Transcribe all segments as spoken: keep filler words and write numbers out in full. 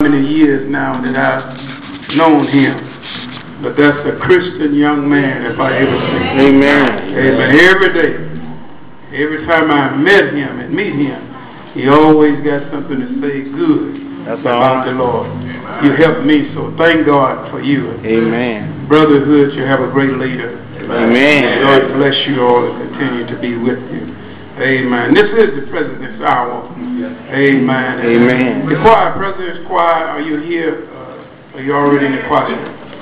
many years now that I've known him. But that's a Christian young man, if I ever see him. Amen. Amen. Every day, every time I met him and meet him, he always got something to say good that's about the Lord. You helped me, so thank God for you. Amen. Brotherhood, you have a great leader. Amen. God bless you all and continue to be with you. Amen. This is the President's Hour. Amen. Amen. The choir, President's Choir, are you here? Uh, are you already in the choir?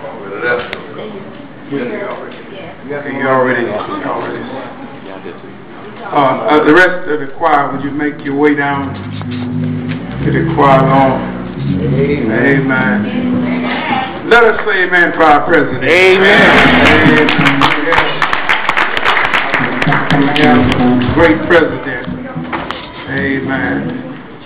Okay, you already, already. Uh, uh, the rest of the choir, would you make your way down to the choir lawn? Amen. Amen. Let us say amen for our president. Amen. Amen. We have a great president. Amen.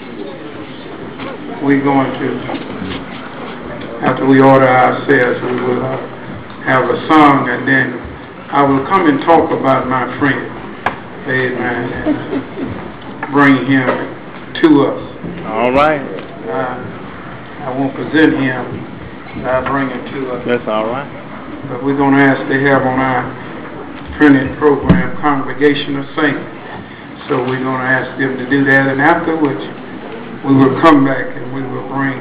We're going to, after we order ourselves, we will uh, have a song, and then I will come and talk about my friend. Amen. And bring him to us. All right. Uh, I won't present him, but I'll bring him to us. That's all right. But we're going to ask to have on our printed program Congregational Singing. So we're going to ask them to do that, and afterwards we will come back and we will bring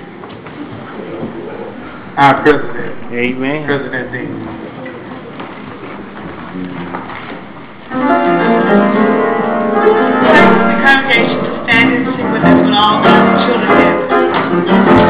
our president. Amen. President Dean. The congregation to stand and sing with us when all God's children gather.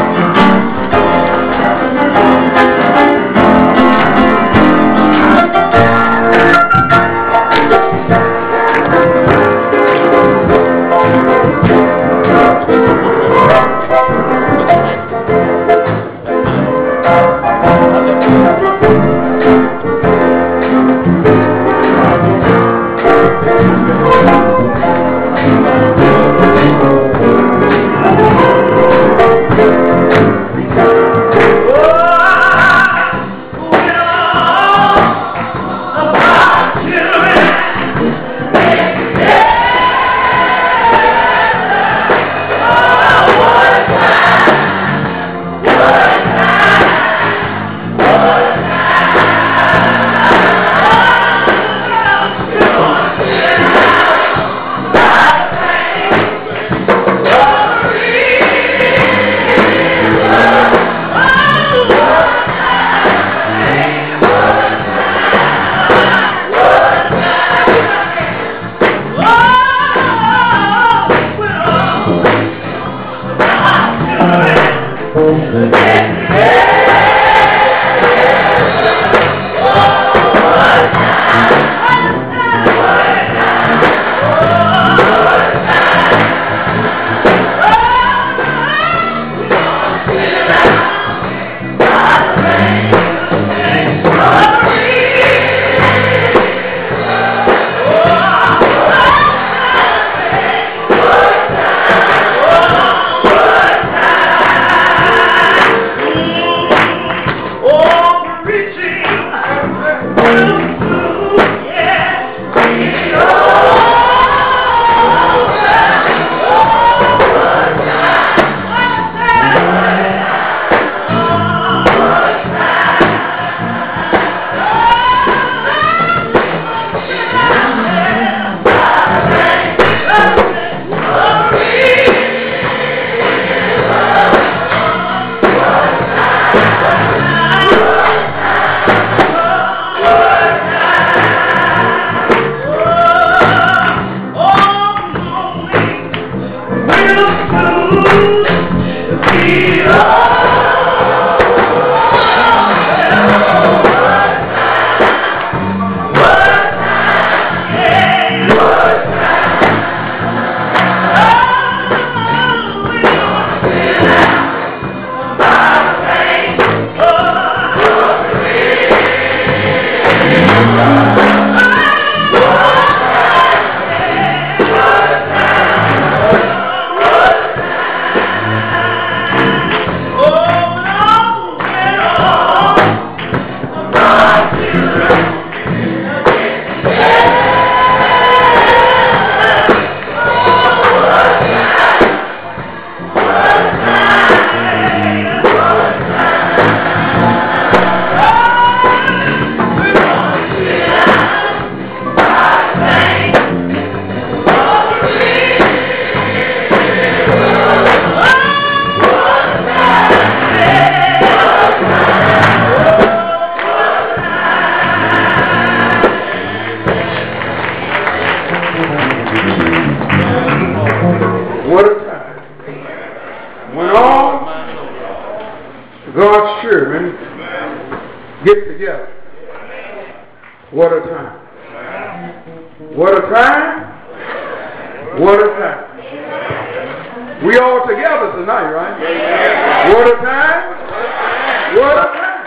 God's children get together. What a time. What a time. What a time. We all together tonight, right? What a time. What a time.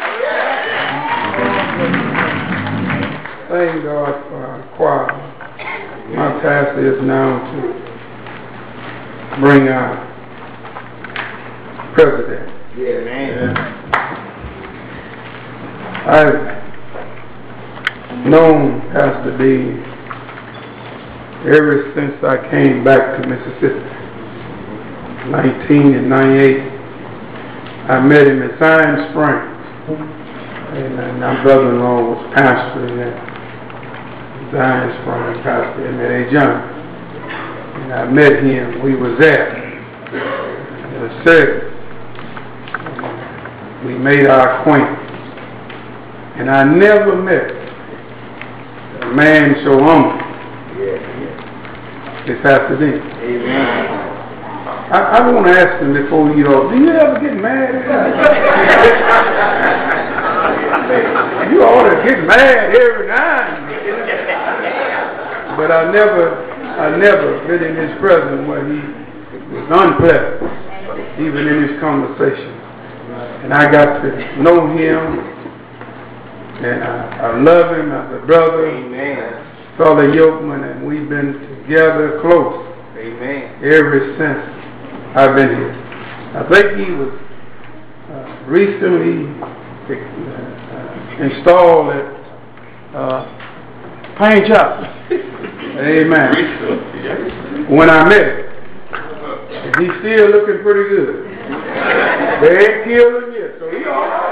Thank God for our choir. My task is now to bring our president. Amen. I've known Pastor Dean ever since I came back to Mississippi. nineteen ninety-eight, I met him at Zion Springs. And uh, my brother-in-law was pastor at Zion Springs, Pastor Emmett A. John. And I met him. We was there. And I said, we made our acquaintance. And I never met a man so humble as Pastor Dean. Amen. I, I want to ask him before you know, do you ever get mad at that? You ought to get mad every night. But I never, I never been in his presence where he was unpleasant, even in his conversation. And I got to know him, and I, I love him as a brother, Amen. fellow yokeman, and we've been together close. Amen. Ever since I've been here. I think he was uh, recently uh, installed at uh, Pine Chapel. Amen. When I met him, and he's still looking pretty good. They ain't killed him yet, so he all right.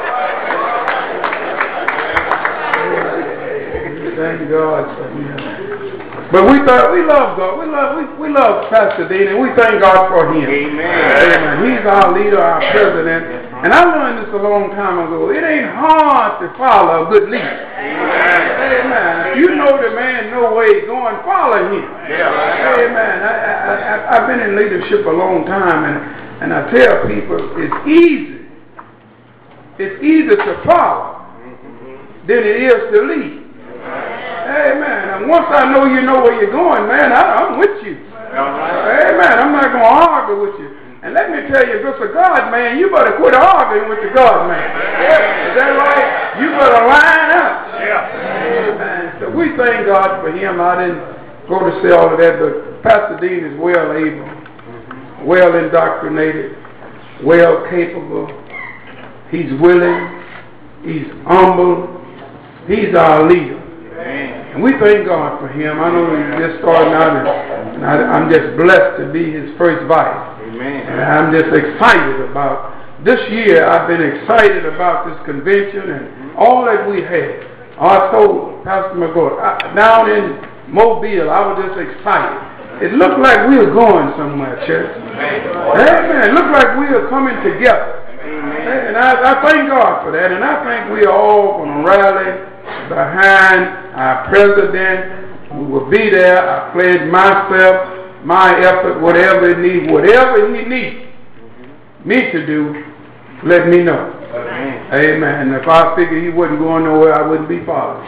Thank God for him. But we thought we love God. We love we, we love Pastor Dean, and we thank God for him. Amen. Amen. He's our leader, our president. And I learned this a long time ago. It ain't hard to follow a good leader. Amen. Amen. If you know the man know where he's going, follow him. Yeah. Amen. I, I, I, I've been in leadership a long time, and, and I tell people it's easy. It's easier to follow than it is to lead. Amen. And once I know you know where you're going, man, I, I'm with you. Amen. I'm not going to argue with you. And let me tell you, if it's a God man, you better quit arguing with the God man. Is that right? You better line up. Amen. So we thank God for him. I didn't go to say all of that, but Pastor Dean is well able, well indoctrinated, well capable. He's willing. He's humble. He's our leader. And we thank God for him. I know he's just starting out, and, and I, I'm just blessed to be his first vice. Amen. And I'm just excited about this year. I've been excited about this convention and all that we had. I told Pastor McGraw, I, down in Mobile, I was just excited. It looked like we were going somewhere, church. Amen. It looked like we were coming together. Amen. And I, I thank God for that. And I think we are all going to rally behind our president. We will be there. I pledge myself, my effort, whatever it needs, whatever he needs me to do, let me know. Amen. Amen. If I figured he wasn't going nowhere, I wouldn't be following.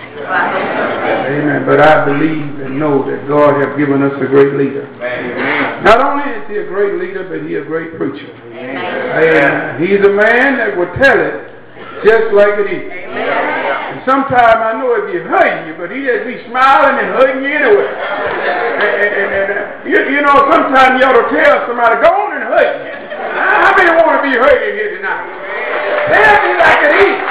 Amen. But I believe and know that God has given us a great leader. Amen. Not only is he a great leader, but he is a great preacher. Amen. Amen. He's a man that will tell it just like it is. And sometimes I know if he's hurting you, but he just be smiling and hugging you anyway. And, and, and, and uh, you, you know, sometimes you ought to tell somebody, go on and hug me. How many want to be hurting here tonight? Tell me like it is.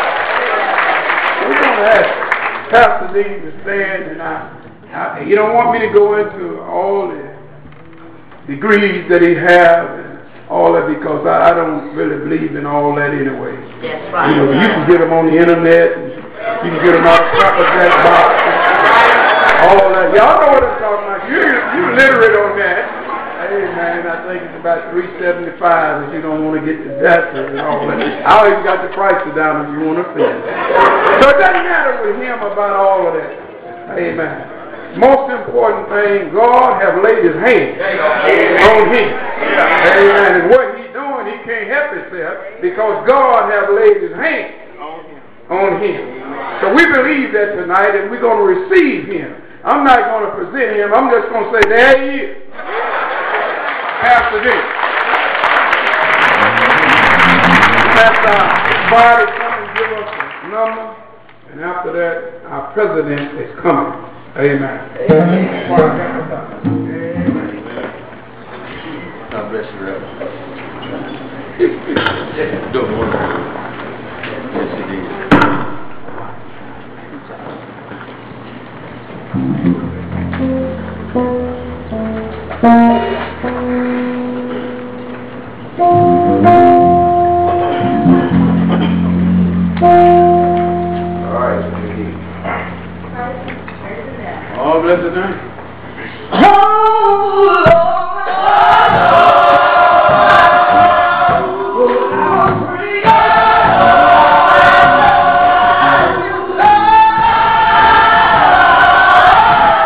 We're going to ask Pastor Dean to stand, and I, I, you don't want me to go into all the degrees that he has and all that, because I, I don't really believe in all that anyway. That's right. You know, you can get them on the internet, and you can get them out of Crackerjack box, all that. Y'all know what I'm talking about. You, you literate on that. Hey man, I think it's about three seventy-five if you don't want to get the death and all that. I even got the prices down if you want to fit. So it doesn't matter with him about all of that. Amen. Most important thing, God have laid his hand on him. Amen. And what he's doing, he's he can't help himself because God has laid his hand on him. So we believe that tonight, and we're going to receive him. I'm not going to present him. I'm just going to say, there he is. After this. After our body come and give us a number, and after that, our president is coming. Amen. Amen. God bless you, Reverend. Don't worry. Yes, he did. All right, indeed. All blessed name. Oh, Lord.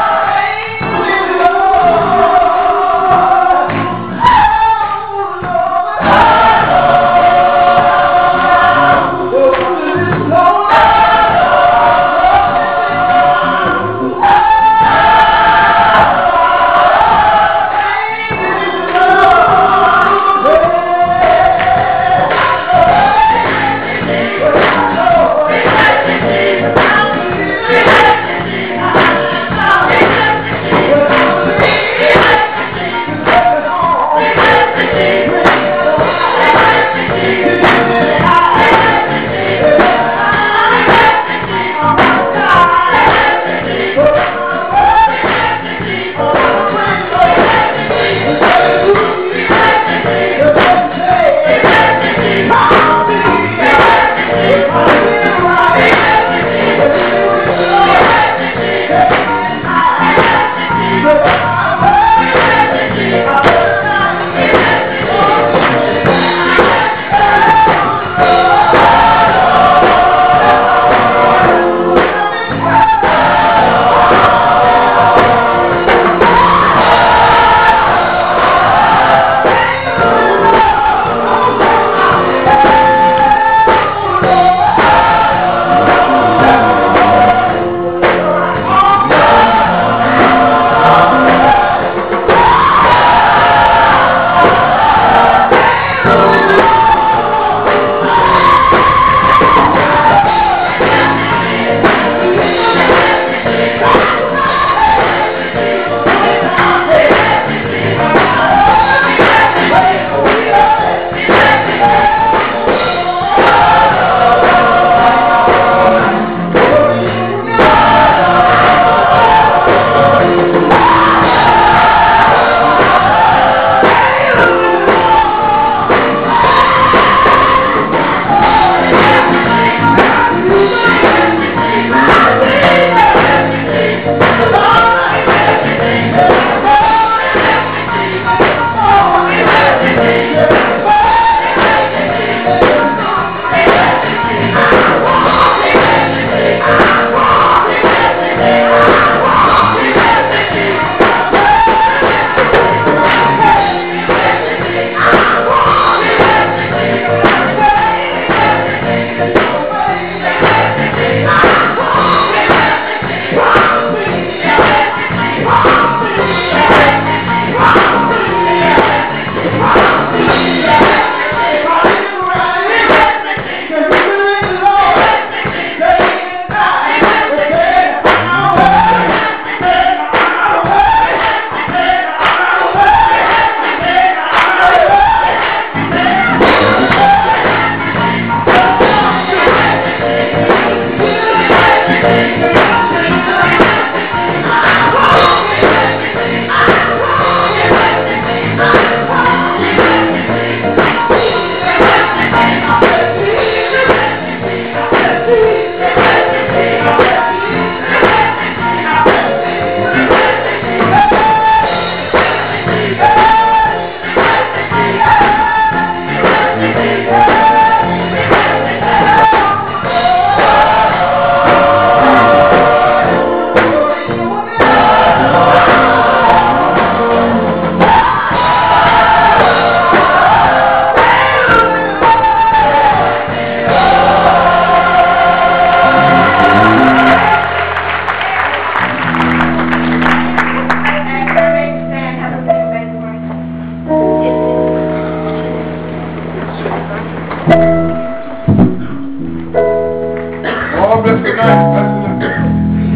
Oh, bless the night. Bless the night.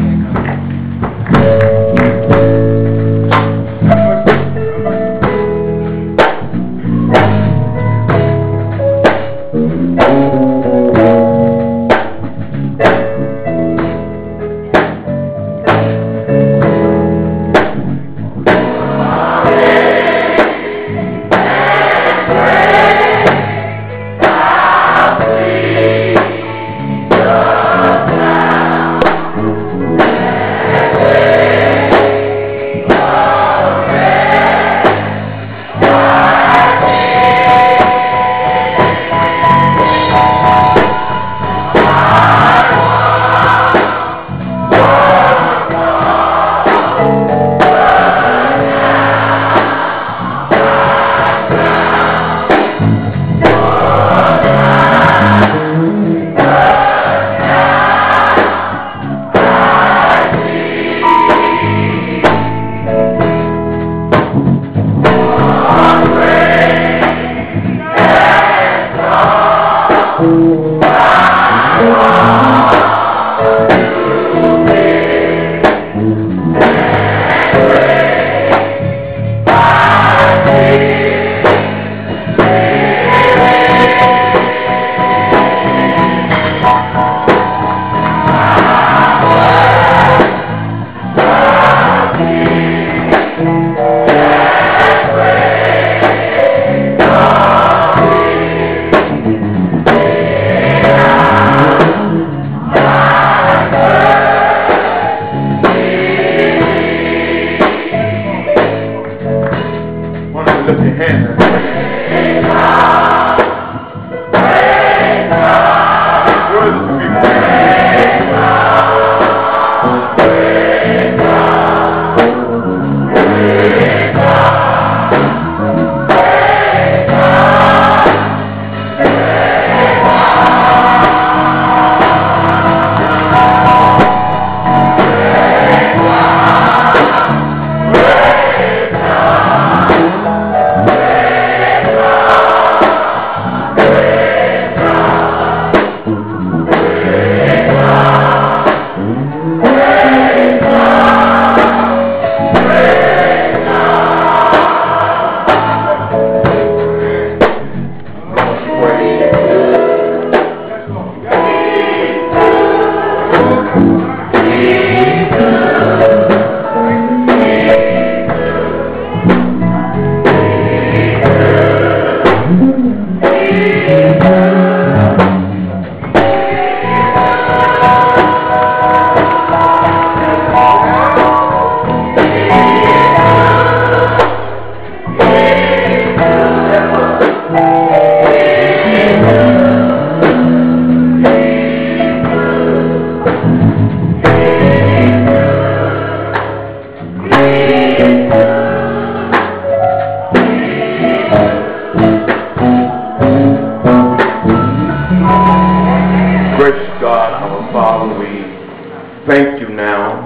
Thank you now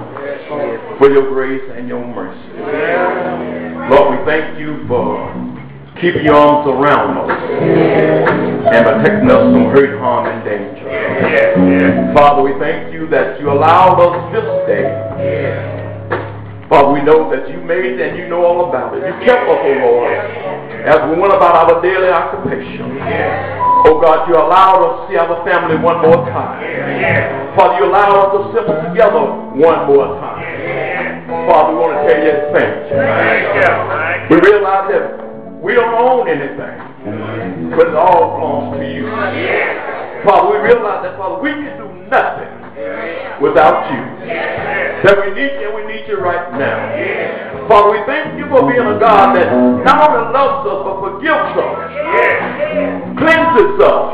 for your grace and your mercy. Lord, we thank you for keeping your arms around us and protecting us from hurt, harm, and danger. Father, we thank you that you allowed us this day. Father, we know that you made and you know all about it. You kept us, O Lord, as we went about our daily occupation. Oh God, you allowed us to see our family one more time. Father, you allowed us to assemble together one more time. Father, we want to tell you thank you. We realize that we don't own anything, but it all belongs to you. Father, we realize that, Father, we can do nothing without you. That we need you and we need you right now. Father, we thank you for being a God that not only loves us, but forgives us, cleanses us,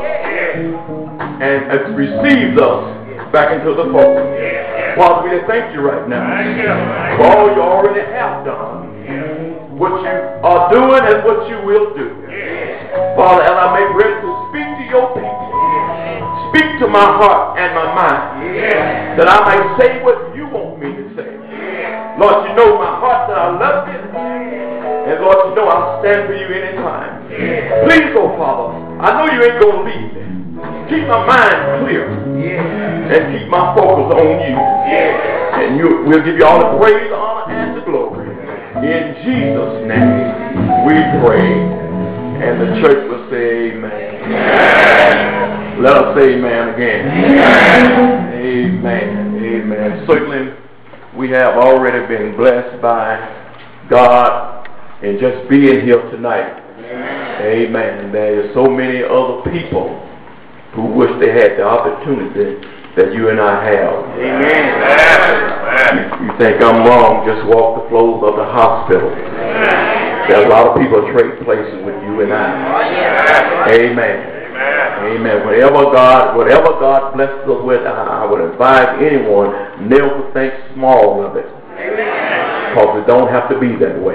and uh, receives us back into the fold. Father, we thank you right now for all you already have done, what you are doing and what you will do. Father, as I make ready to speak to your people, speak to my heart and my mind, that I might say what you want me to say. Lord, you know my heart that I love you, and Lord, you know I'll stand for you anytime. Please, oh Father, I know you you ain't going to leave me. Keep my mind clear. Yeah. And keep my focus on you. Yeah. And you, we'll give you all the praise, honor, and the glory. In Jesus' name we pray. And the church will say amen. Amen. Let us say amen again. Amen. Amen. Amen. Certainly we have already been blessed by God in just being here tonight. Amen. There are so many other people who wish they had the opportunity that you and I have. Amen. You, you think I'm wrong, just walk the floors of the hospital. There's a lot of people trade places with you and I. Amen. Amen. Whatever God, whatever God blesses us with, I, I would advise anyone never to think small of it. Because it don't have to be that way.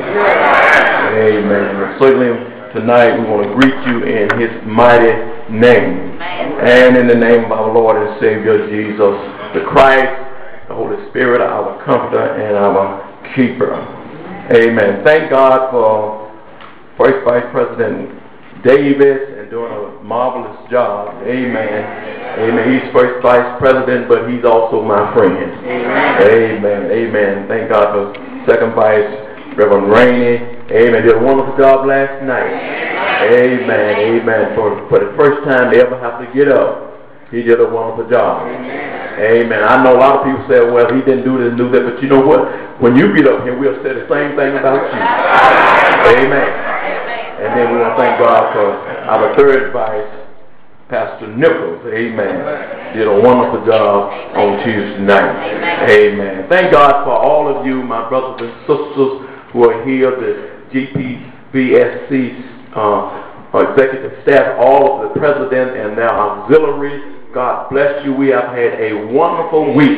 Amen. Certainly tonight we want to greet you in His mighty name. And in the name of our Lord and Savior Jesus the Christ, the Holy Spirit, our comforter and our keeper. Amen. Thank God for First Vice President Davis and doing a marvelous job. Amen. Amen. He's First Vice President, but he's also my friend. Amen. Amen. Amen. Thank God for Second Vice Reverend Rainey. Amen. Did a wonderful job last night. Amen. Amen. For, for the first time they ever have to get up, he did a wonderful job. Amen. I know a lot of people say, well, he didn't do this and do that, but you know what? When you get up here, we'll say the same thing about you. Amen. And then we want to thank God for our third vice, Pastor Nichols. Amen. Did a wonderful job on Tuesday night. Amen. Thank God for all of you, my brothers and sisters who are here, the G P B S C uh, executive staff, all of the president and their auxiliaries. God bless you. We have had a wonderful week.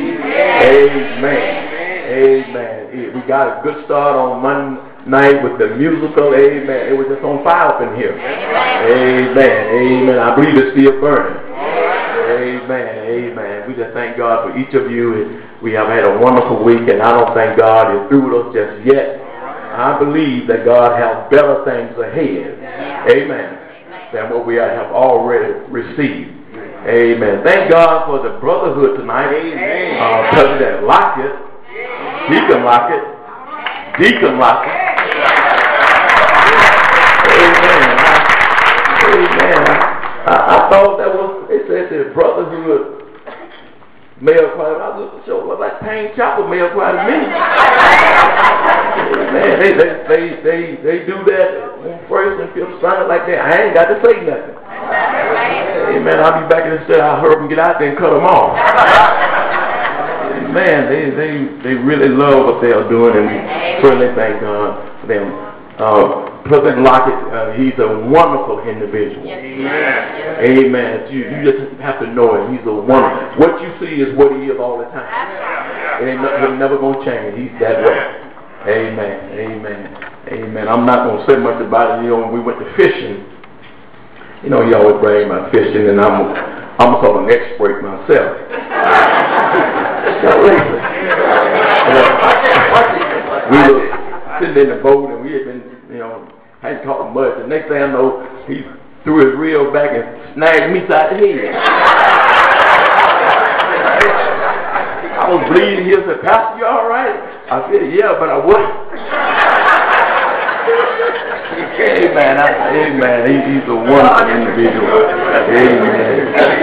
Amen. Amen. We got a good start on Monday night with the musical. Amen. It was just on fire up in here. Amen. Amen. I believe it's still burning. Amen. Amen. We just thank God for each of you. We have had a wonderful week, and I don't think God is through with us just yet. I believe that God has better things ahead. Amen. Than what we have already received. Amen. Thank God for the brotherhood tonight. Amen. Uh, President Lockett, Deacon Lockett, Deacon Lockett. Amen. I, amen. I, I thought that was, it said the brotherhood male choir. I was sure well, like Payne Chapel male choir to me. Man, they, they, they, they, they do that on first and fifth Sunday like that. I ain't got to say nothing. Amen. I'll be back in the city. I heard them get out there and cut them off. Man, they, they, they really love what they are doing, and we certainly thank God for them. Uh, President Lockett, uh, he's a wonderful individual. Amen. Amen. You, you just have to know him. He's a wonderful. What you see is what he is all the time. It ain't no, he's never going to change. He's that way. Amen. Amen. Amen. I'm not going to say much about it. You know, when we went to fishing, you know, he always bragged about fishing, and I'm, I'm sort of an expert myself. We were sitting in the boat, and we had been, you know, hadn't caught much. The next thing I know, he threw his reel back and snagged me side the head. I was bleeding. He said, "Pastor, you all right?" I said, "Yeah, but I wasn't." Amen. I, amen. He, he's a wonderful individual. Amen.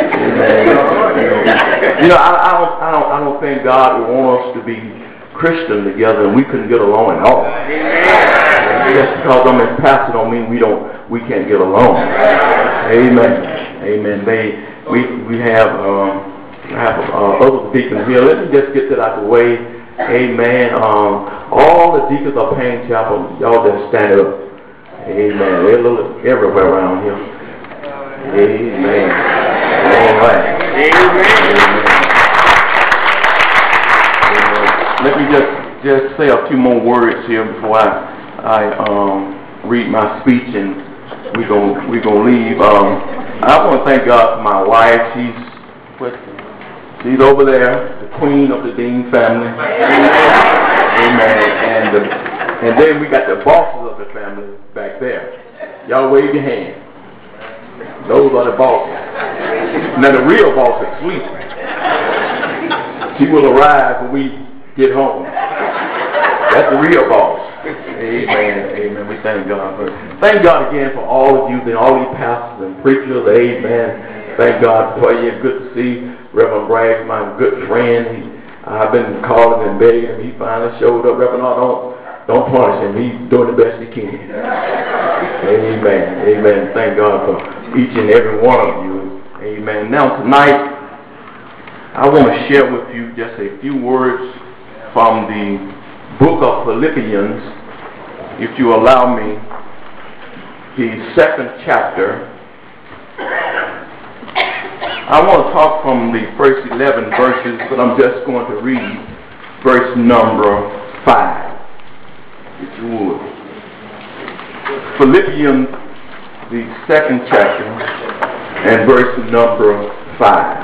Amen. You know, I, I don't, I don't, I don't think God would want us to be Christian together and we couldn't get along at all. Amen. Just because I'm his pastor don't mean we don't, we can't get along. Amen. Amen. They, we, we have, um, have uh, other deacons here. Let me just get that out the way. Amen. Um, all the deacons of Payne Chapel, y'all just stand up. Amen. They're a little everywhere around here. Amen. All right. Amen. Amen. Let me just just say a few more words here before I I um, read my speech, and we're gonna we're gonna leave. Um, I want to thank God for my wife. She's what? She's over there, the queen of the Dean family. Amen. And the, and then we got the bosses of the family back there. Y'all wave your hand. Those are the bosses. Now the real boss is sleeping. She will arrive when we get home. That's the real boss. Amen. Amen. We thank God for it. Thank God again for all of you, and all these pastors and preachers. Amen. Thank God for you. It's good to see Reverend Bragg, my good friend. He, I've been calling and begging him. He finally showed up. Reverend, no, don't don't punish him. He's doing the best he can. Amen. Amen. Thank God for each and every one of you. Amen. Now tonight, I want to share with you just a few words from the book of Philippians, if you allow me, the second chapter. I want to talk from the first eleven verses, but I'm just going to read verse number five, if you would. Philippians, the second chapter, and verse number five.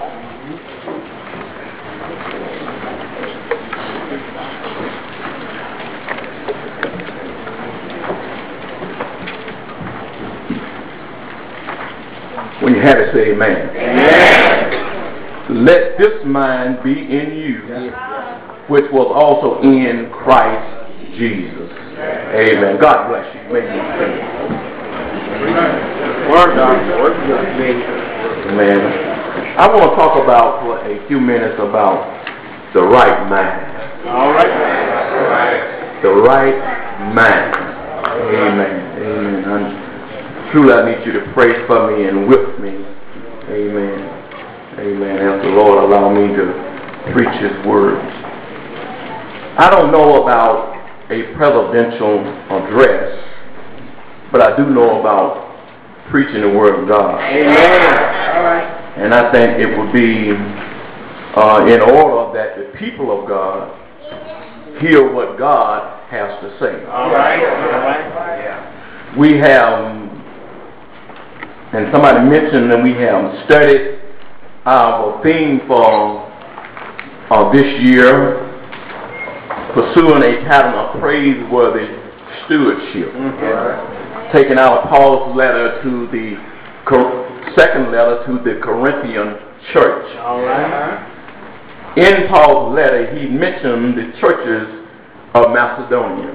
When you have it, say amen. Amen. Let this mind be in you, which was also in Christ Jesus. Amen. God bless you. May you stay. Word God. Word God. Amen. I want to talk about for a few minutes about the right mind. All right. The right mind. Amen. Amen. I'm, Truly, I need you to pray for me and with me. Amen. Amen. As the Lord allow me to preach His words. I don't know about a presidential address, but I do know about preaching the Word of God. Amen. All right. And I think it would be uh, in order that the people of God hear what God has to say. All right. All right. Yeah. We have. And somebody mentioned that we have studied our theme for uh, this year, pursuing a pattern of praiseworthy stewardship. Mm-hmm. Taking out Paul's letter to the cor- second letter to the Corinthian church. All right. In Paul's letter, he mentioned the churches of Macedonia.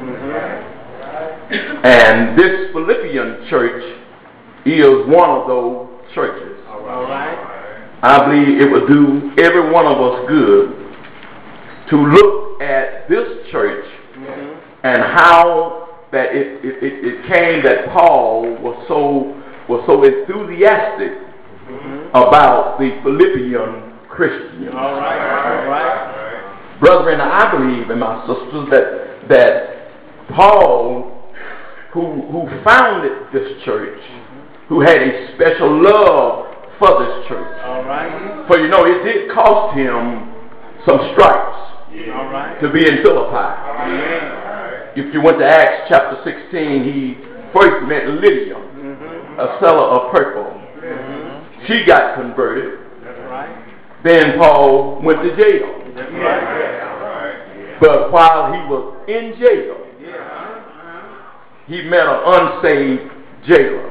Mm-hmm. And this Philippian church is one of those churches. All right. I believe it would do every one of us good to look at this church mm-hmm. and how that it, it, it, it came that Paul was so was so enthusiastic mm-hmm. about the Philippian Christians. All right. All right. Brethren, I believe, and my sisters, that that Paul, who who founded this church, who had a special love for this church. All right. For you know, it did cost him some stripes yeah. All right. to be in Philippi. Yeah. If you went to Acts chapter sixteen, he first met Lydia, mm-hmm. a seller of purple. Mm-hmm. She got converted. That's right. Then Paul went to jail. That's right. But while he was in jail, yeah. he met an unsaved jailer.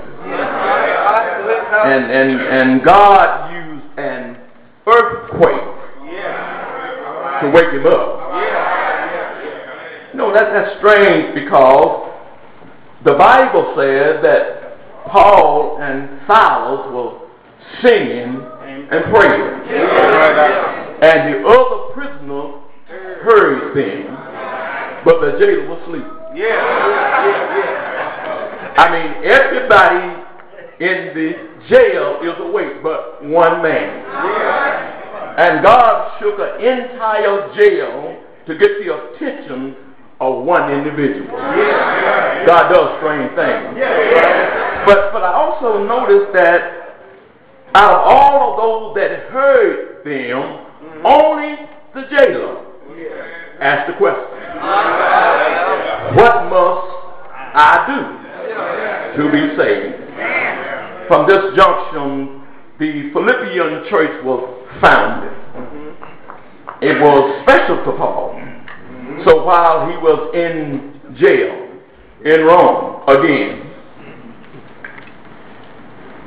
And, and, and God used an earthquake yeah. to wake him up. Yeah. No, that, that's strange because the Bible says that Paul and Silas were singing and praying. Yeah. And the other prisoners heard them, but the jailer was asleep. Yeah. I mean, everybody in the jail is awake but one man. Yeah. And God shook an entire jail to get the attention of one individual. Yeah. God does strange things. Yeah. But, but I also noticed that out of all of those that heard them, mm-hmm. only the jailer yeah. asked the question, what must I do to be saved? From this junction, the Philippian church was founded. Mm-hmm. It was special to Paul. Mm-hmm. So while he was in jail in Rome again, it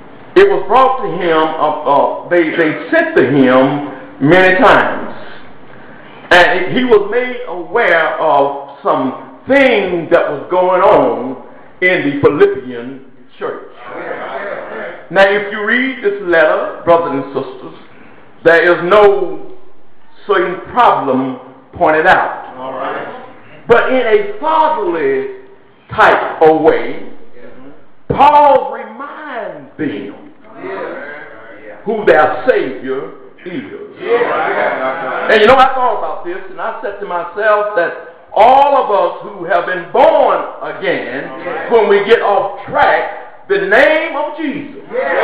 it was brought to him, uh, uh, they, they sent to him many times. And he was made aware of some things that was going on in the Philippian church. Now, if you read this letter, brothers and sisters, there is no certain problem pointed out. All right. But in a fatherly type of way, Paul reminds them who their Savior is. And you know, I thought about this, and I said to myself that all of us who have been born again, when we get off track, the name of Jesus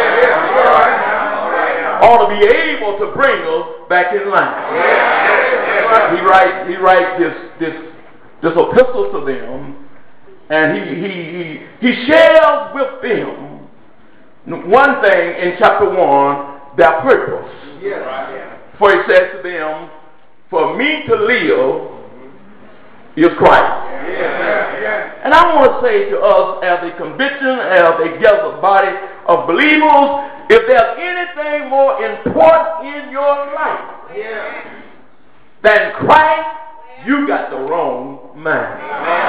ought to be able to bring us back in line. He writes, he writes this this this epistle to them, and he he he, he shares with them one thing in chapter one, their purpose. For he says to them, "For me to live is Christ." And I want to say to us, as a conviction, as a gathered body of believers, if there's anything more important in your life than Christ, you got the wrong mind.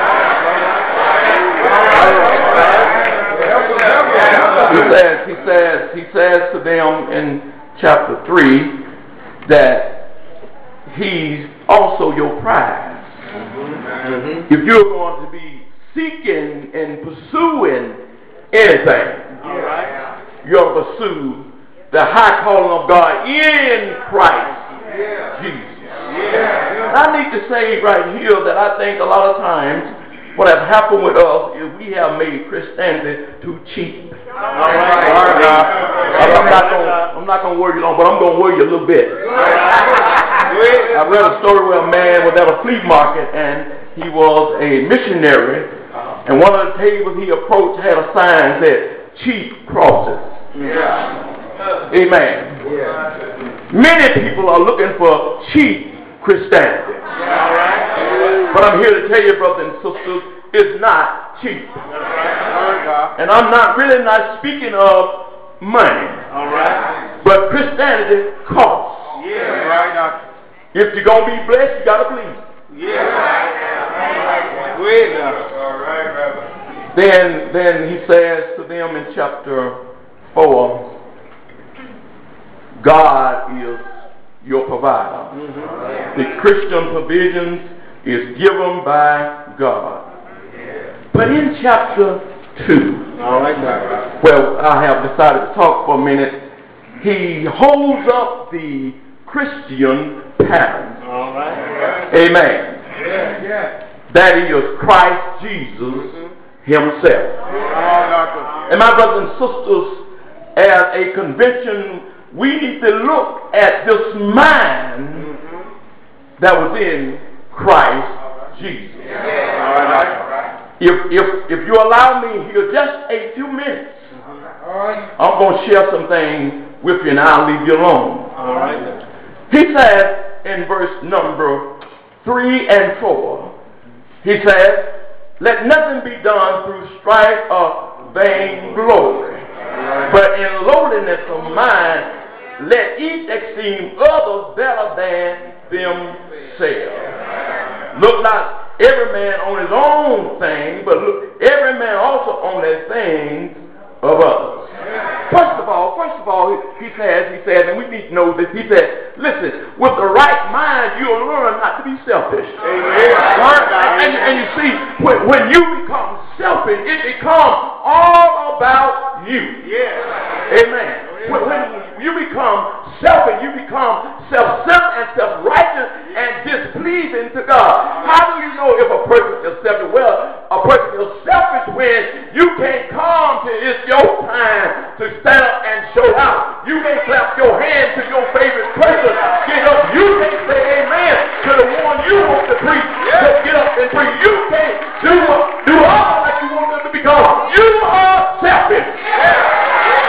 He says, he says, he says to them in chapter three that he's also your prize. Mm-hmm. If you're going to be seeking and pursuing anything, right, you'll pursue the high calling of God in Christ yeah. Jesus. Yeah. I need to say right here that I think a lot of times what has happened with us is we have made Christianity too cheap. All right. All right. I'm not gonna, I'm not going to worry you long, but I'm going to worry you a little bit. I read a story where a man was at a flea market and he was a missionary, and one of the tables he approached had a sign that said cheap crosses. Yeah. Amen. Yeah. Many people are looking for cheap Christianity. Yeah. But I'm here to tell you, brothers and sisters, it's not cheap. And I'm not really not speaking of money. All right. But Christianity costs. Yeah. Right. If you're going to be blessed, you got to believe. Yeah. All right, then, then he says to them in chapter four, God is your provider. Mm-hmm. The Christian provisions is given by God. But in chapter two, all right, well, I have decided to talk for a minute, he holds up the Christian pattern. All right. Amen. Yeah, yeah. That is Christ Jesus himself. And my brothers and sisters, as a convention, we need to look at this mind that was in Christ Jesus. If, if, if you allow me here just a few minutes, I'm going to share some things with you and I'll leave you alone. He says in verse number three and four, he says, let nothing be done through strife or vain glory, but in lowliness of mind, let each esteem others better than themselves. Look not every man on his own thing, but look every man also on the things of others. First of all, first of all, he says, he says, and we need to know this, he said, listen, with the right mind, you'll learn not to be selfish. Amen. And, and you see, when, when you become selfish, it becomes all about you. Yeah. Amen. When, when you become selfish, you become self-centered and self-righteous and displeasing to God. How do you know if a person is selfish? Well, a person is selfish when you can't come to it's your time to stand up and show out. You can't clap your hands to your favorite person. Get up. You can't say amen to the one you want to preach. Yeah. So get up and preach. You can't do, do all that you want them to because you are selfish. Yeah.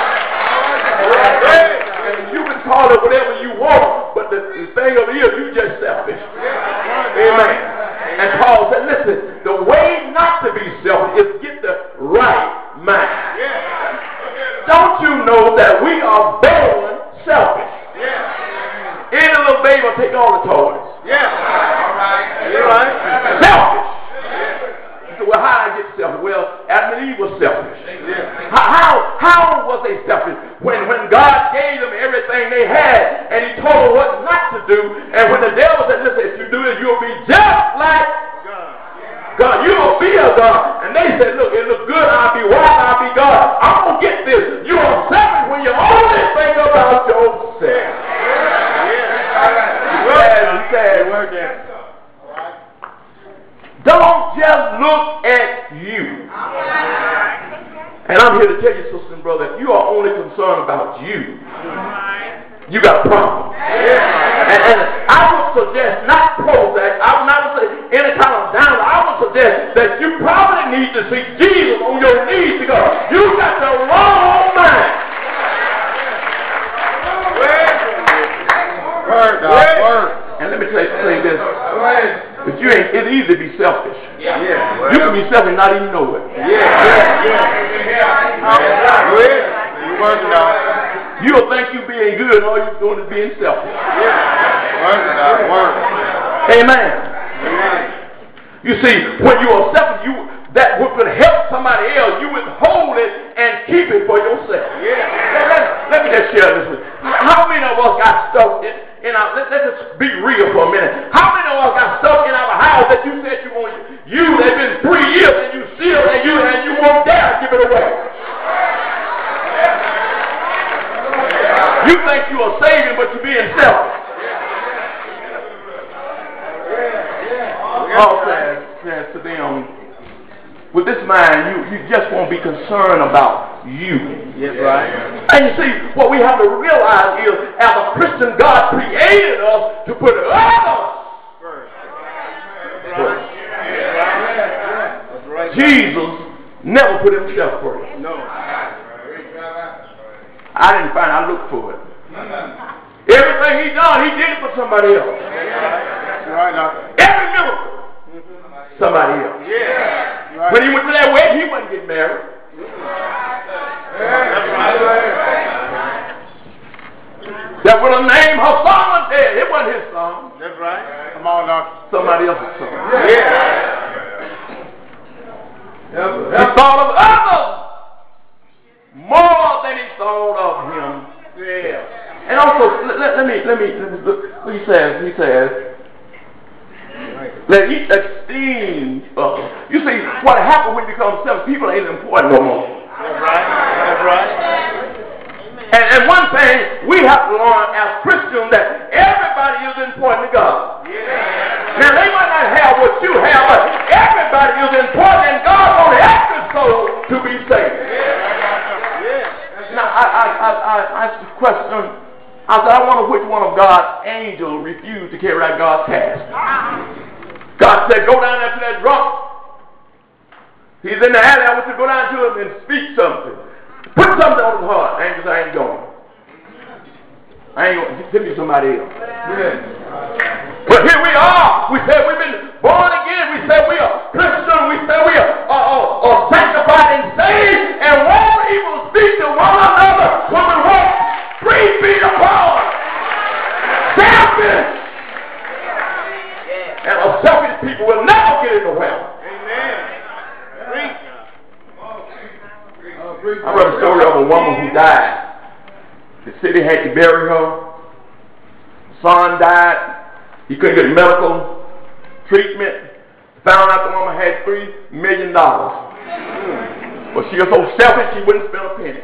And you can call it whatever you want, but the, the thing of it is, you just selfish. Amen. And Paul said, listen, the way not to be selfish is get the right mind. don't you know that we are born selfish? Yeah. Any little baby will take all the toys. Yeah. All right. You're right. Selfish. You say, well, how did I get selfish? Well, Adam and Eve was selfish. Yeah. How, how, how was they selfish? When, when God gave them everything they had, and he told them what not to do, and when the devil said, listen, if you do this, you'll be just like God. You will be a God. And they said, look, it looks good, I'll be wise, I'll be God. I'm going to get this. You are selfish when you only think about yourself. He said, don't just look at you. And I'm here to tell you, sister and brother, if you are only concerned about you, you got a problem. And, and I would suggest, not Prozac, I would not say any kind of down, I would suggest that you probably need to see Jesus on your knees because you got the wrong mind. Word, God, word. And let me tell you, say this. But you ain't, it's easy to be selfish. Yeah. You can be selfish and not even know it. Yeah. Yeah. Yeah. You working out. You'll think you're being good and all you're doing is being selfish. Yeah. Working out, work. Amen. Amen. You see, when you are selfish, you that what could help somebody else, you withhold it and keep it for yourself. Yeah. Let, let, let me just share this with you. How many of us got stuff in, in our, let, let's just be real for a minute. How many of us got stuff in our house that you said you want to use? It's been three years and you still and you and you won't dare give it away. You think you are saving, but you're being selfish. Paul says, says to them, with this mind, you, you just won't be concerned about you. Yes, right. And you see, what we have to realize is, as a Christian, God created us to put others first. Right. Jesus never put himself first. No. I didn't find, I looked for it. Everything he done, he did it for somebody else. Right now. Every miracle, somebody else. Yeah. Right. When he went to that wedding, he wasn't getting married. That's right. That would have named her son was dead. It wasn't his son. That's right. Come on, doctor. Somebody else's son. Yeah. He thought of others more than he thought of himself. And also, let, let, let me, let me, let me look what he says. He says, let each esteem others. You see, what happens when you become selfish, people ain't important no more. That's right. That's right. And, and one thing we have to learn as Christians that everybody is important to God. Yeah. Now they might not have what you have, but everybody is important, and God wants every soul to be saved. Yeah. Now I I I I asked the question. I said, I wonder which one of God's angels refused to carry out God's task. God said, go down there to that drunk. He's in the alley. I want you to go down to him and speak something. Put something on his heart. Angels, I ain't going. I ain't going. Give me somebody else. Yeah. But here we are. We said we've been born again. We said we are Christian. We said we are, are, are, are sanctified and saved and won't even speak to one another when we walk three feet apart. Selfish. And a selfish people will never get into heaven. Amen. I read a story of a woman who died. The city had to bury her. Son died. He couldn't get medical treatment. Found out the woman had three million dollars. But she was so selfish she wouldn't spend a penny.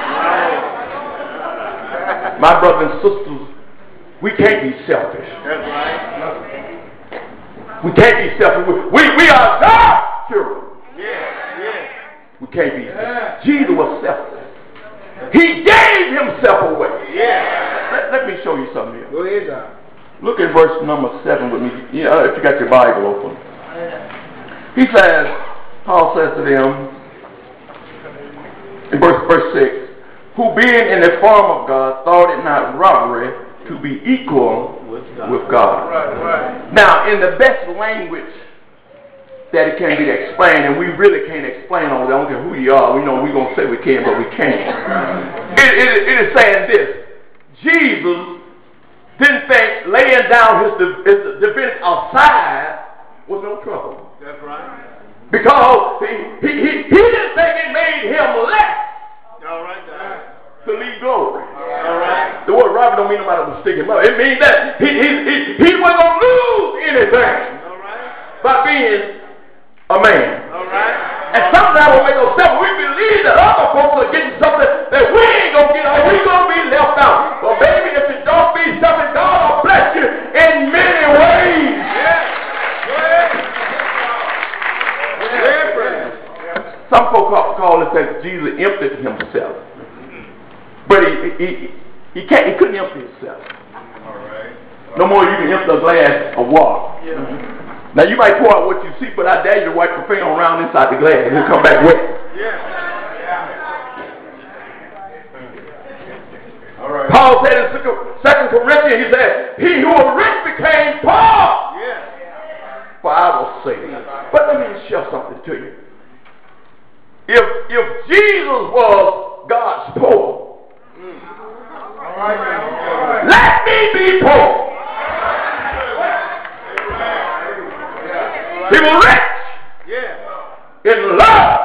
My brothers and sisters, we can't be selfish. That's right. We can't be selfish. We, we, we are God's children. Yeah. Yeah. We can't be selfish. Jesus was selfless. He gave himself away. Yeah. Let, let me show you something here. Go ahead, Doc. Look at verse number seven with me. Yeah, if you got your Bible open. He says, Paul says to them, in verse, verse six, who being in the form of God, thought it not robbery to be equal with God. With God. Right, right. Now, in the best language that it can't be explained, and we really can't explain all that. I don't care who you are. We know we're going to say we can, but we can't. It, it, it is saying this. Jesus didn't think laying down his, his divinity outside was no trouble. That's right. Because he, he, he, he didn't think it made him less All right, guys. to leave glory. All right. The word robber don't mean nobody will stick him up. It means that he, he, he, he wasn't going to lose anything All right. by being a man. All right. And sometimes when we make no sense, we believe that other folks are getting something that we ain't going to get, or we going to be left out. But baby, if it don't be something, God will bless you in many ways. Yeah. Some folks call, call it that Jesus emptied himself. But he, he, he, can't, he couldn't empty himself. All right. No more you can empty a glass of water. Yeah. Now you might pour out what you see, but I dare you to wipe your finger around inside the glass and it'll come back wet. Yeah. All right. Paul said in Second Corinthians, he said, he who was rich became poor Yeah. for our sake. But let me share something to you. If if Jesus was God's poor, All right. All right. let me be poor. He was rich Yeah. in love,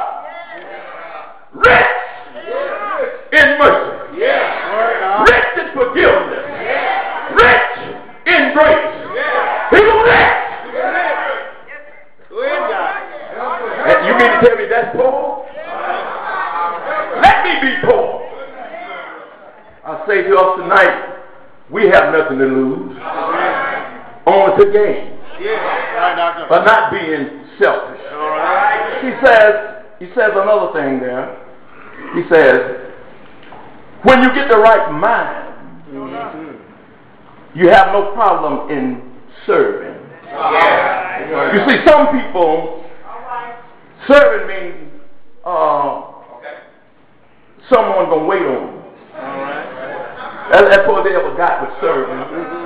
rich in mercy, Yeah. rich in forgiveness, rich in grace. Yeah. He was rich. Go ahead, guys. And you mean to tell me that's poor? Let me be poor. I say to us tonight, we have nothing to lose, only to gain, Yeah. Doctor. but not being selfish. All right. He says, he says another thing there. He says, when you get the right mind, you have no problem in serving. Yeah. You see, some people, serving means uh, someone gonna wait on them. All right. That, that's all they ever got with serving.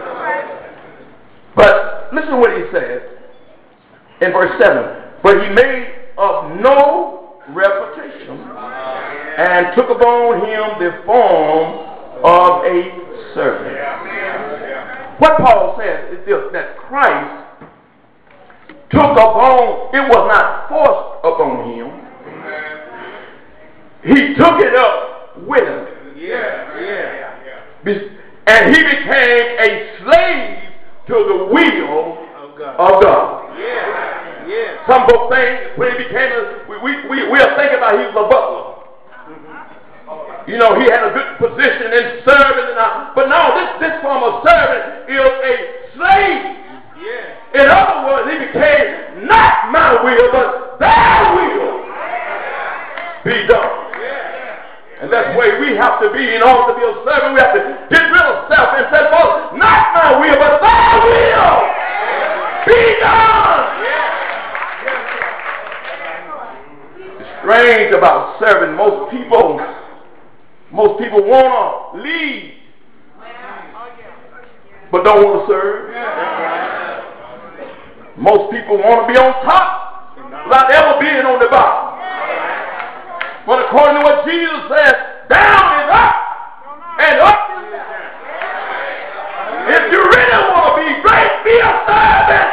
But listen to what he says in verse seven. But he made of no reputation and took upon him the form of a servant. What Paul says is this, that Christ took upon, it was not forced upon him. He took it up willingly. Yeah. Yeah. And he became a slave to the will Of God. of God. Yeah. Yeah. Some folks think when he became a, we, we, we, we are thinking about he was a butler. You know, he had a good position in serving, and all, but no, this, this form of servant is a slave. Yeah. In other words, he became not my will, but thy will be done. And that's the way we have to be in order to be a servant. We have to get rid of self and say, Lord, not my will, but thy will be done. It's strange about serving. Most people, most people want to lead, but don't want to serve. Most people want to be on top without ever being on the bottom. But according to what Jesus says, down is up and up is down. If you really want to be great, be a servant.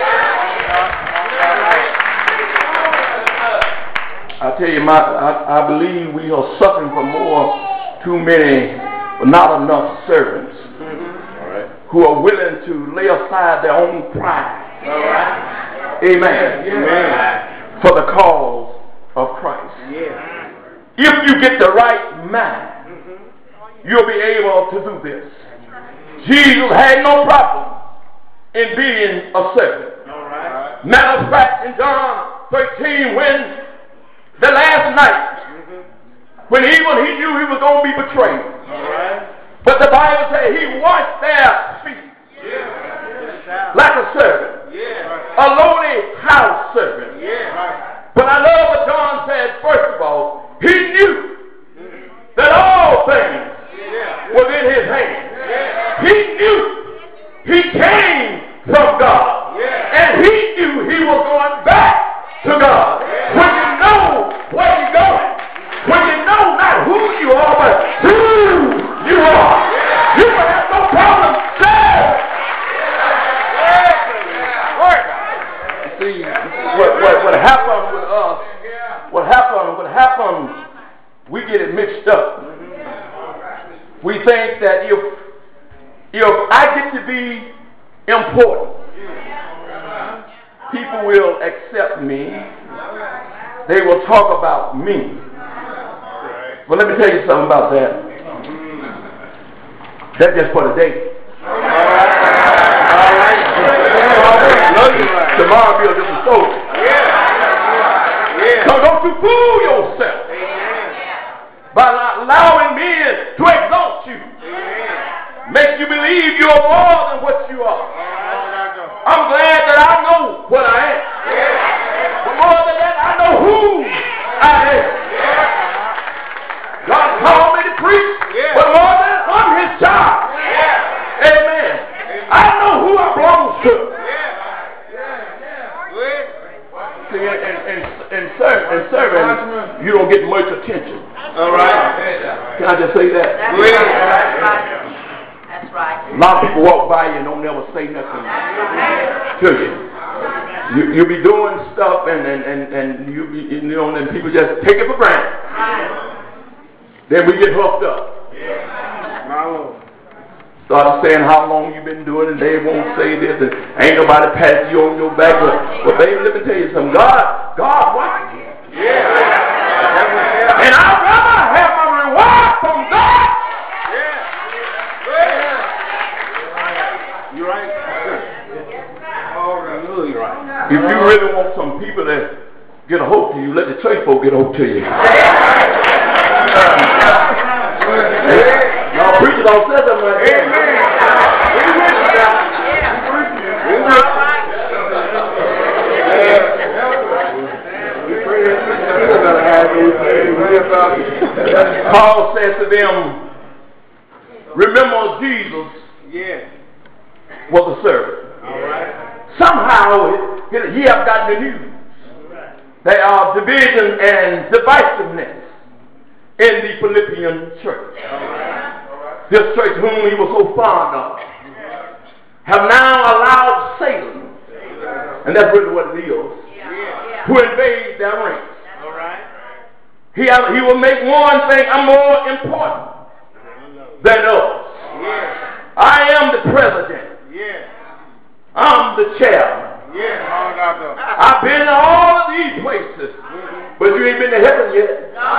I tell you, my, I, I believe we are suffering from more, too many, but not enough servants who are willing to lay aside their own pride. Amen. Amen. For the cause of Christ. Yeah. If you get the right mind, you'll be able to do this. Jesus had no problem in being a servant. All right. Matter of fact, in John thirteen, when the last night, when even he knew he was going to be betrayed, All right. but the Bible says he washed their feet Yeah. like a servant, Yeah. a lowly house servant. Yeah. But I love what John said, first of all, he knew that all things Yeah. was in his hand. Yeah. He knew he came from God. Yeah. And he knew he was going back we think that if, if I get to be important, people will accept me. They will talk about me. Well, let me tell you something about that. That's just for the day. All right. Tomorrow be a different story. So don't you fool yourself by allowing men to exalt you. Make you believe you are more than what you are. I'm glad that I know what I am. But more than that, I know who I am. God called me to preach, but more than that, I'm his child. Amen. I know who I belong to. See, and, and, and, serve, and serving, you don't get much attention. All right. Can I just say that? That's right. That's right. A lot of people walk by you and don't never say nothing to you. You you be doing stuff and and and, and you you know and people just take it for granted. Then we get hooked up. My Lord. Start saying how long you've been doing it, and they won't say this, and ain't nobody pat you on your back. But, but baby, let me tell you something. God, God watches you. Yeah. And I'd rather have my reward from God. You're right. Oh, you're right. If you really want some people to get a hold to you, let the church folk get a hold to you. Y'all preachers don't say something like that. Paul says to them, remember Jesus Yeah. was a servant. All right. Somehow he have gotten the news. There are division and divisiveness in the Philippian church. This church whom he was so fond of have now allowed Satan, and that's really what it is, to invade their ranks. All right. He, have, he will make one thing more important than others. Yeah. I am the president. Yeah. I'm the chairman. Yeah. All right. I've been in all of these places, but you ain't been to heaven yet.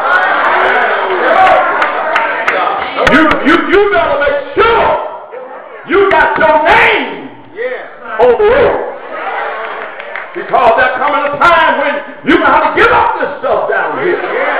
You, you, you better make sure you got your name Yeah. on the road. Because there's coming a time when you know how to give up this stuff down here.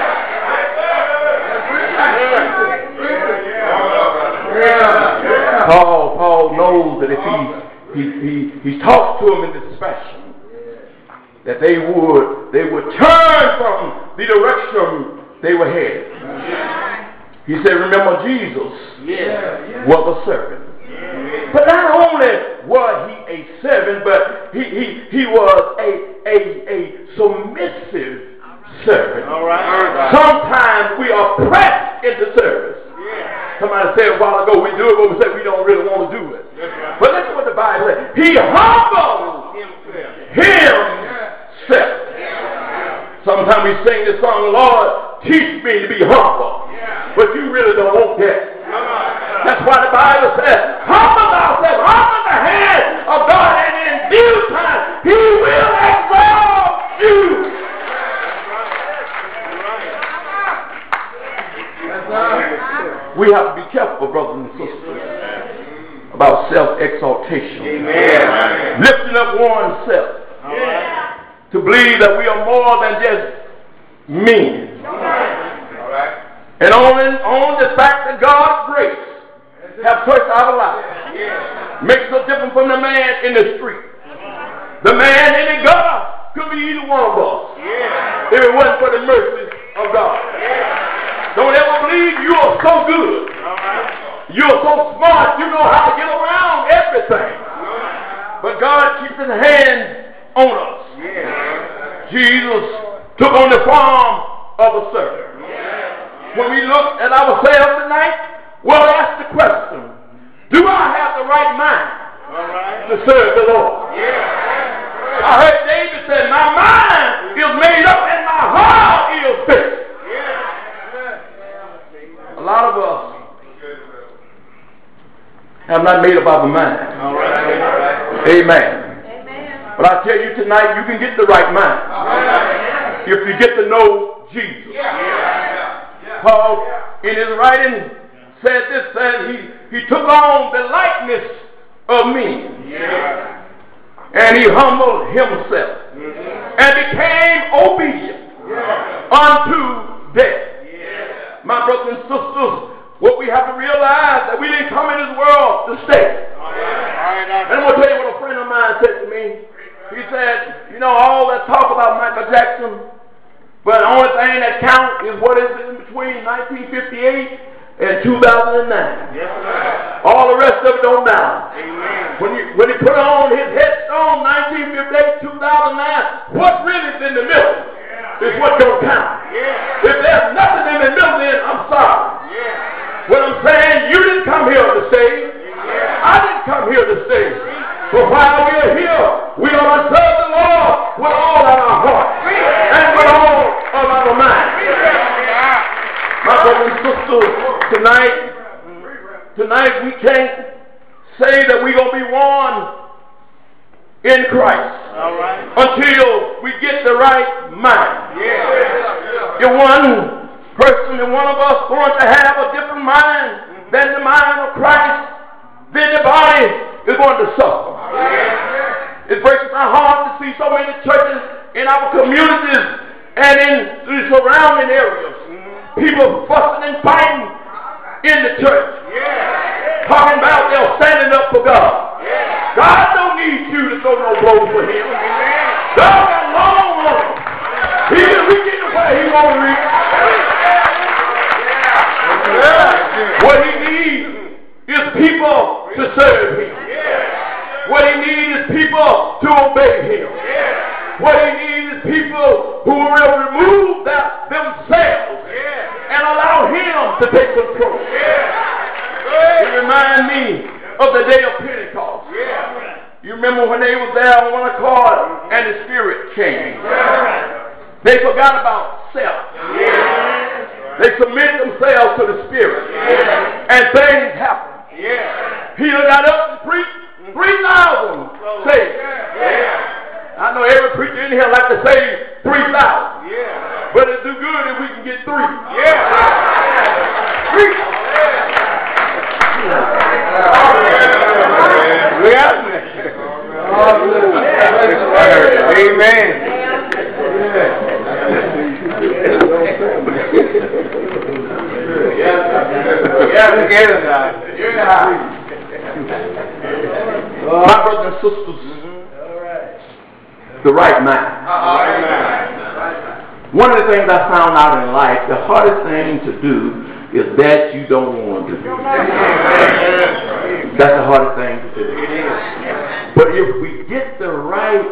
Paul, Paul knows that if he, he, he, he talks to them in this fashion, that they would, they would turn from the direction they were headed. He said, remember Jesus Yeah. was a servant. But not only was he a servant, but he, he, he was a, a, a submissive servant. All right. Sometimes we are pressed into service. Yeah. Somebody said a while ago, we do it, but we say we don't really want to do it. That's right. But listen what the Bible says. He humbled Himself. himself. Sometimes we sing this song, Lord, teach me to be humble. But you really don't want that. That's why the Bible says, humble ourselves, humble the hand of God, and in due time, He will exalt you. We have to be careful, brothers and sisters, about self-exaltation. Amen. Lifting up oneself. To believe that we are more than just men. All right. And on, on the fact that God's grace have touched our lives Yeah. makes no difference from the man in the street. The man in the gutter could be either one of us Yeah. if it wasn't for the mercy of God. Don't ever believe you are so good. All right. You're so smart, you know how to get around everything. But God keeps His hand on us. Yeah. Jesus took on the form of a servant. When we look at ourselves tonight, we'll ask the question, do I have the right mind All right. to serve the Lord? Yeah. I heard David say, my mind is made up and my heart is fixed. Yeah. A lot of us have not made up our mind. All right. Amen. Amen. But I tell you tonight, you can get the right mind if you get to know Jesus. Paul, in his writing, said this, said he, he took on the likeness of men. And he humbled himself and became obedient unto death. My brothers and sisters, what we have to realize that we didn't come in this world to stay. And I'm going to tell you what a friend of mine said to me. He said, you know, all that talk about Michael Jackson, but the only thing that counts is what is in between nineteen fifty-eight and two thousand nine. All the rest of it don't matter. When, you, when he put on his headstone, nineteen fifty-eight, two thousand nine, what really is in the middle is what don't count. If there's nothing in the middle, then I'm sorry. What I'm saying, you didn't come here to stay. I didn't come here to stay. But while we're here, we're going to serve the Lord with all of our heart and with all of our mind. My brothers and sisters, tonight, tonight we can't say that we're going to be one in Christ until we get the right mind. If one person and one of us going to have a different mind than the mind of Christ, then the body is going to suffer. It breaks my heart to see so many churches in our communities and in the surrounding areas. People fussing and fighting in the church. Talking about they're standing up for God. God don't need you to throw no blows for him. God got long arms. He can reach in where he won't reach. What he needs is people to serve him. What he needs is people to obey him. What he needs is people who will remove that, themselves and allow him to take control. It reminds me of the day of Pentecost. You remember when they was there on one accord and the Spirit came. They forgot about self. They submitted themselves to the Spirit. And things happened. Peter got up and preached. three thousand saved. I know every preacher in here like to say three thousand. But it's do good if we can get three. Three. Amen. My brothers and sisters, the right mind. One of the things I found out in life, the hardest thing to do is that you don't want to do. That's the hardest thing to do. But if we get the right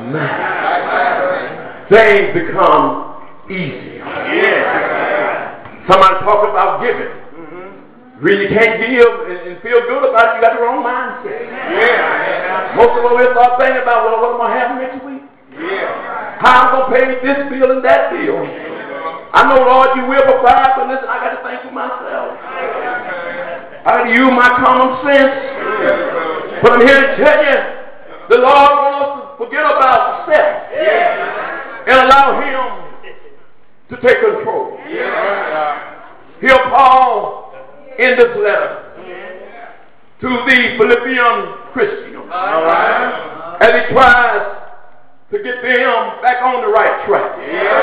mind, things become easier. Somebody talk about giving. Really can't give and, and feel good about it. You got the wrong mindset. Yeah. Most of us will start thinking about, well, what am I going to have next week? Yeah. How I'm going to pay this bill and that bill. I know, Lord, you will provide, but listen, I got to think for myself. I got to use my common sense. But I'm here to tell you, the Lord wants us to forget about self and allow Him to take control. Here, Paul, in this letter to the Philippian Christians, all right, as he tries to get them back on the right track.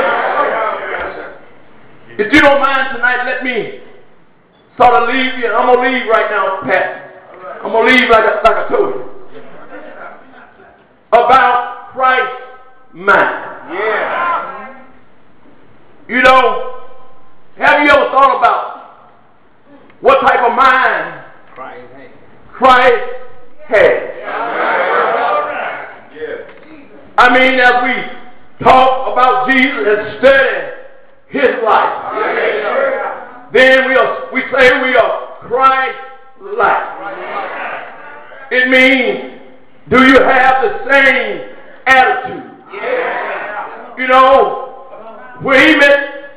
Yeah. If you don't mind tonight, let me sort of leave you. I'm going to leave right now, Pat. I'm going to leave like I, like I told you. About Christ's mind. Yeah. You know, have you ever thought about what type of mind Christ has? Christ has. I mean, as we talk about Jesus and study His life, then we are, we say we are Christ-like. It means, do you have the same attitude? You know, when he met,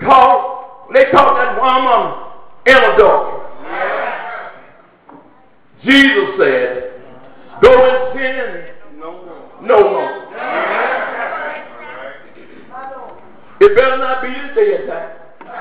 called, they called that woman in adultery. Jesus said, go and sin no more. It better not be the dead time.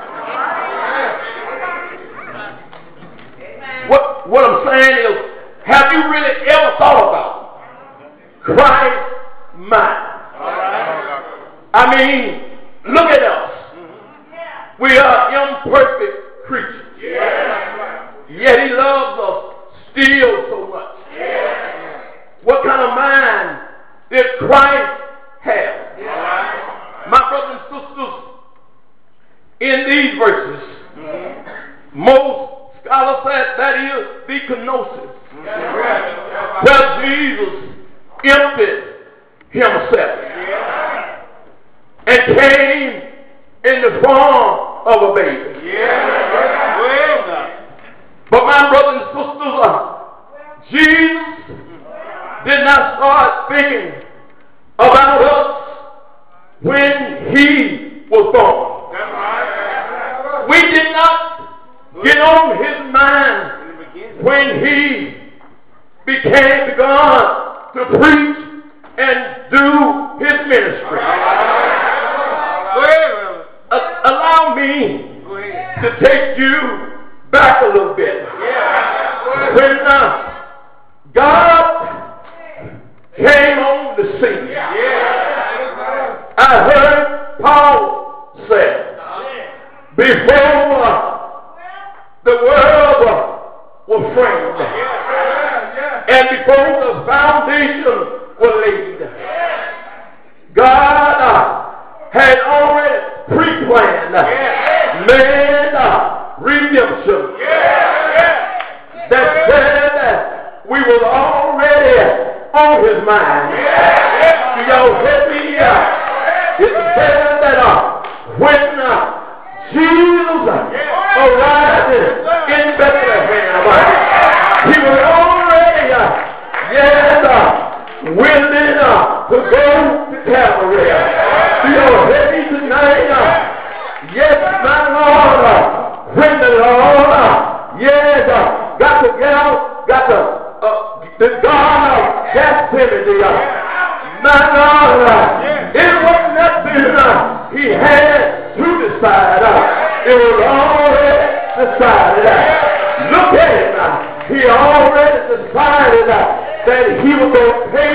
What, what I'm saying is, have you really ever thought about Christ's mind? I mean, look at us. We are imperfect creatures. Yet he loves us still so much. What kind of mind did Christ have? My brothers and sisters, in these verses, most scholars said that is the kenosis, where Jesus emptied himself and came in the form of a baby. But my brothers and sisters, uh, Jesus did not start thinking about us when he was born. We did not get on his mind when he became God to preach and do his ministry. Uh, allow me to take you back a little bit. When uh, God came on the scene, I heard Paul say, before uh, the world uh, was framed, and before the foundation was laid, God uh, had already pre-planned man uh, redemption. That said that we were already on his mind. Do y'all hear me? Uh, it said that uh, when uh, Jesus arrived in Bethlehem, uh, he was already uh, yes, uh, willing uh, to go to Calvary. Do y'all hear me tonight? Uh, yes, my Lord, uh, when the Lord, uh, yes, uh, got to get out, got to, uh, the God of Gethsemane, uh, my Lord, uh, it was nothing uh, he had to decide. Uh, it was already decided. Uh, look at him. Uh, he already decided uh, that he was going to pay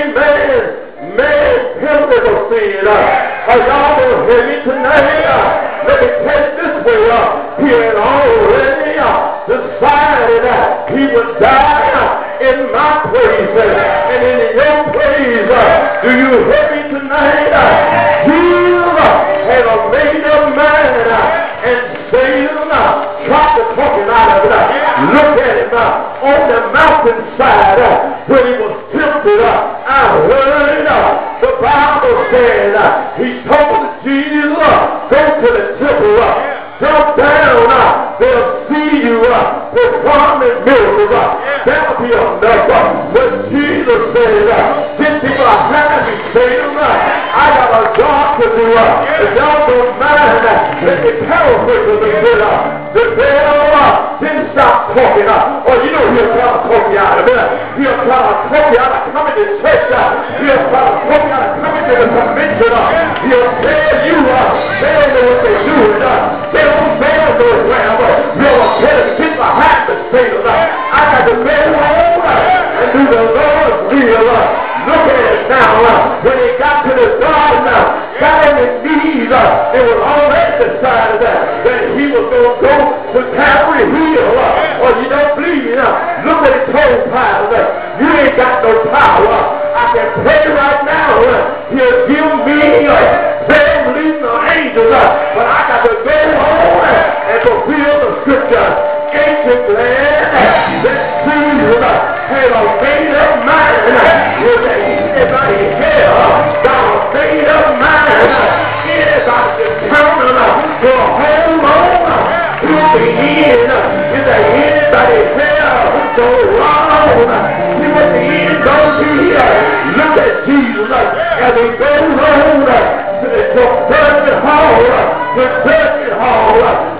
man, man penalty for sin. Uh, are y'all going to hear me tonight? Uh, let me tell you this way. Uh, he had already uh, decided that he would die uh, in my place uh, and in your place. Uh, do you hear me tonight? Uh, he uh, had a made up mind uh, and Satan uh, tried to talk him out of it. Uh, look at him uh, on the mountainside uh, when he was tempted. Uh, I heard uh, the Bible said uh, he told Jesus, uh, go to the temple, uh, jump down, uh, they'll see you uh, performing miracles. Uh, that'll be enough. Uh, but Jesus said, uh, get thee behind me, Satan. Uh, I got a job to do. Uh, if y'all don't mind, uh, let me paraphrase a little bit. Uh, the devil uh, didn't stop talking. Uh, or you know he'll try to talk you out of it. He'll try to talk you out of coming to church. Uh, he'll try to talk you out of coming to the convention. Uh, he'll tell you uh, they don't know what they're doing. Uh, they don't, they don't know where. But you'll tell them, get behind the Satan. Uh, I got to go home uh, and do the Lord's will. Uh, look at it now. Uh, when he got to the garden, uh, got on his knees, uh, it was already decided uh, that he was going to go to Calvary Hill. Uh, or you don't believe it. Uh, look what he told Pilate. Uh, you ain't got no power. I can pray right now. Uh, he'll give me uh, prayer, leading the angels. Uh, but I got to go home uh, and fulfill the scripture. Ain't you glad uh, that Jesus uh, had a made up mind? Uh, with anybody here uh, got a made up mind? Uh, anybody determined uh, to hold on uh, to the end? Uh, is there anybody here to run on? Uh, see what the end gonna be? Uh, look at Jesus uh, as he goes on uh, to the judgment hall. Uh, the judgment hall. Uh,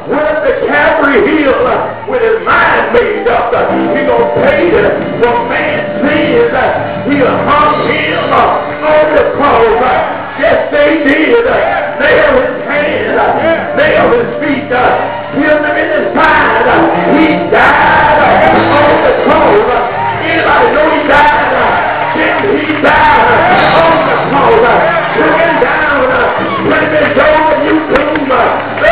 went up to Calvary Hill uh, with his mind made up. Uh, he gonna pay uh, for man's sins. Uh, he'll hung him uh, on the cross. Uh, yes, they did. Uh, nail his hands, uh, nail his feet, uh, pierce him in the side. Uh, he died uh, on the cross. Uh, anybody know he died? Uh, he died uh, on the cross. Uh, took him down. Uh, let me go to you tomb. Uh,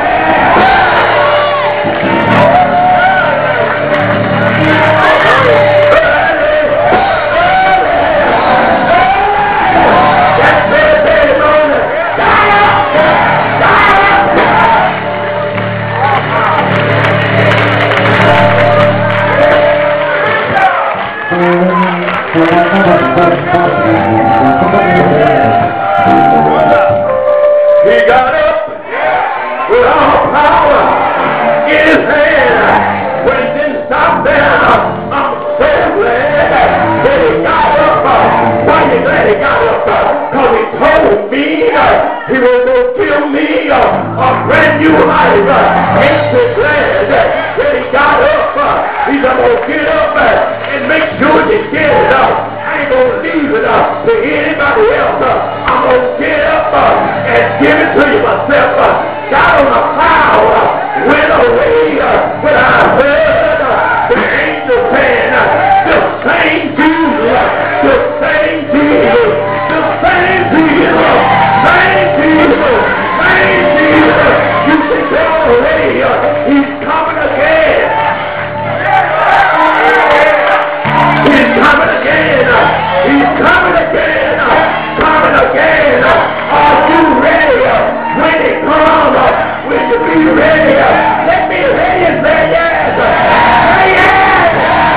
He got up with all power in his hand. When he didn't stop there, I'm so glad that he got up. Why are you glad he got up? Because he told me he was going to give me a brand new life. Ain't so glad that he got up. He's going to get up and make sure he get it up. I ain't gonna leave it up to anybody else. Uh, I'm gonna get up uh, and give it to you myself. Uh, got on a cloud, uh, went away uh, when I heard uh, the angel saying, uh, the same Jesus, uh, the same Jesus, the same Jesus, same Jesus, same Jesus. You can go away. Uh, he's coming again. He's coming again. He's coming again. Coming again. Are you ready? When he comes, will you be ready? Let me hear you say yes. Say yes.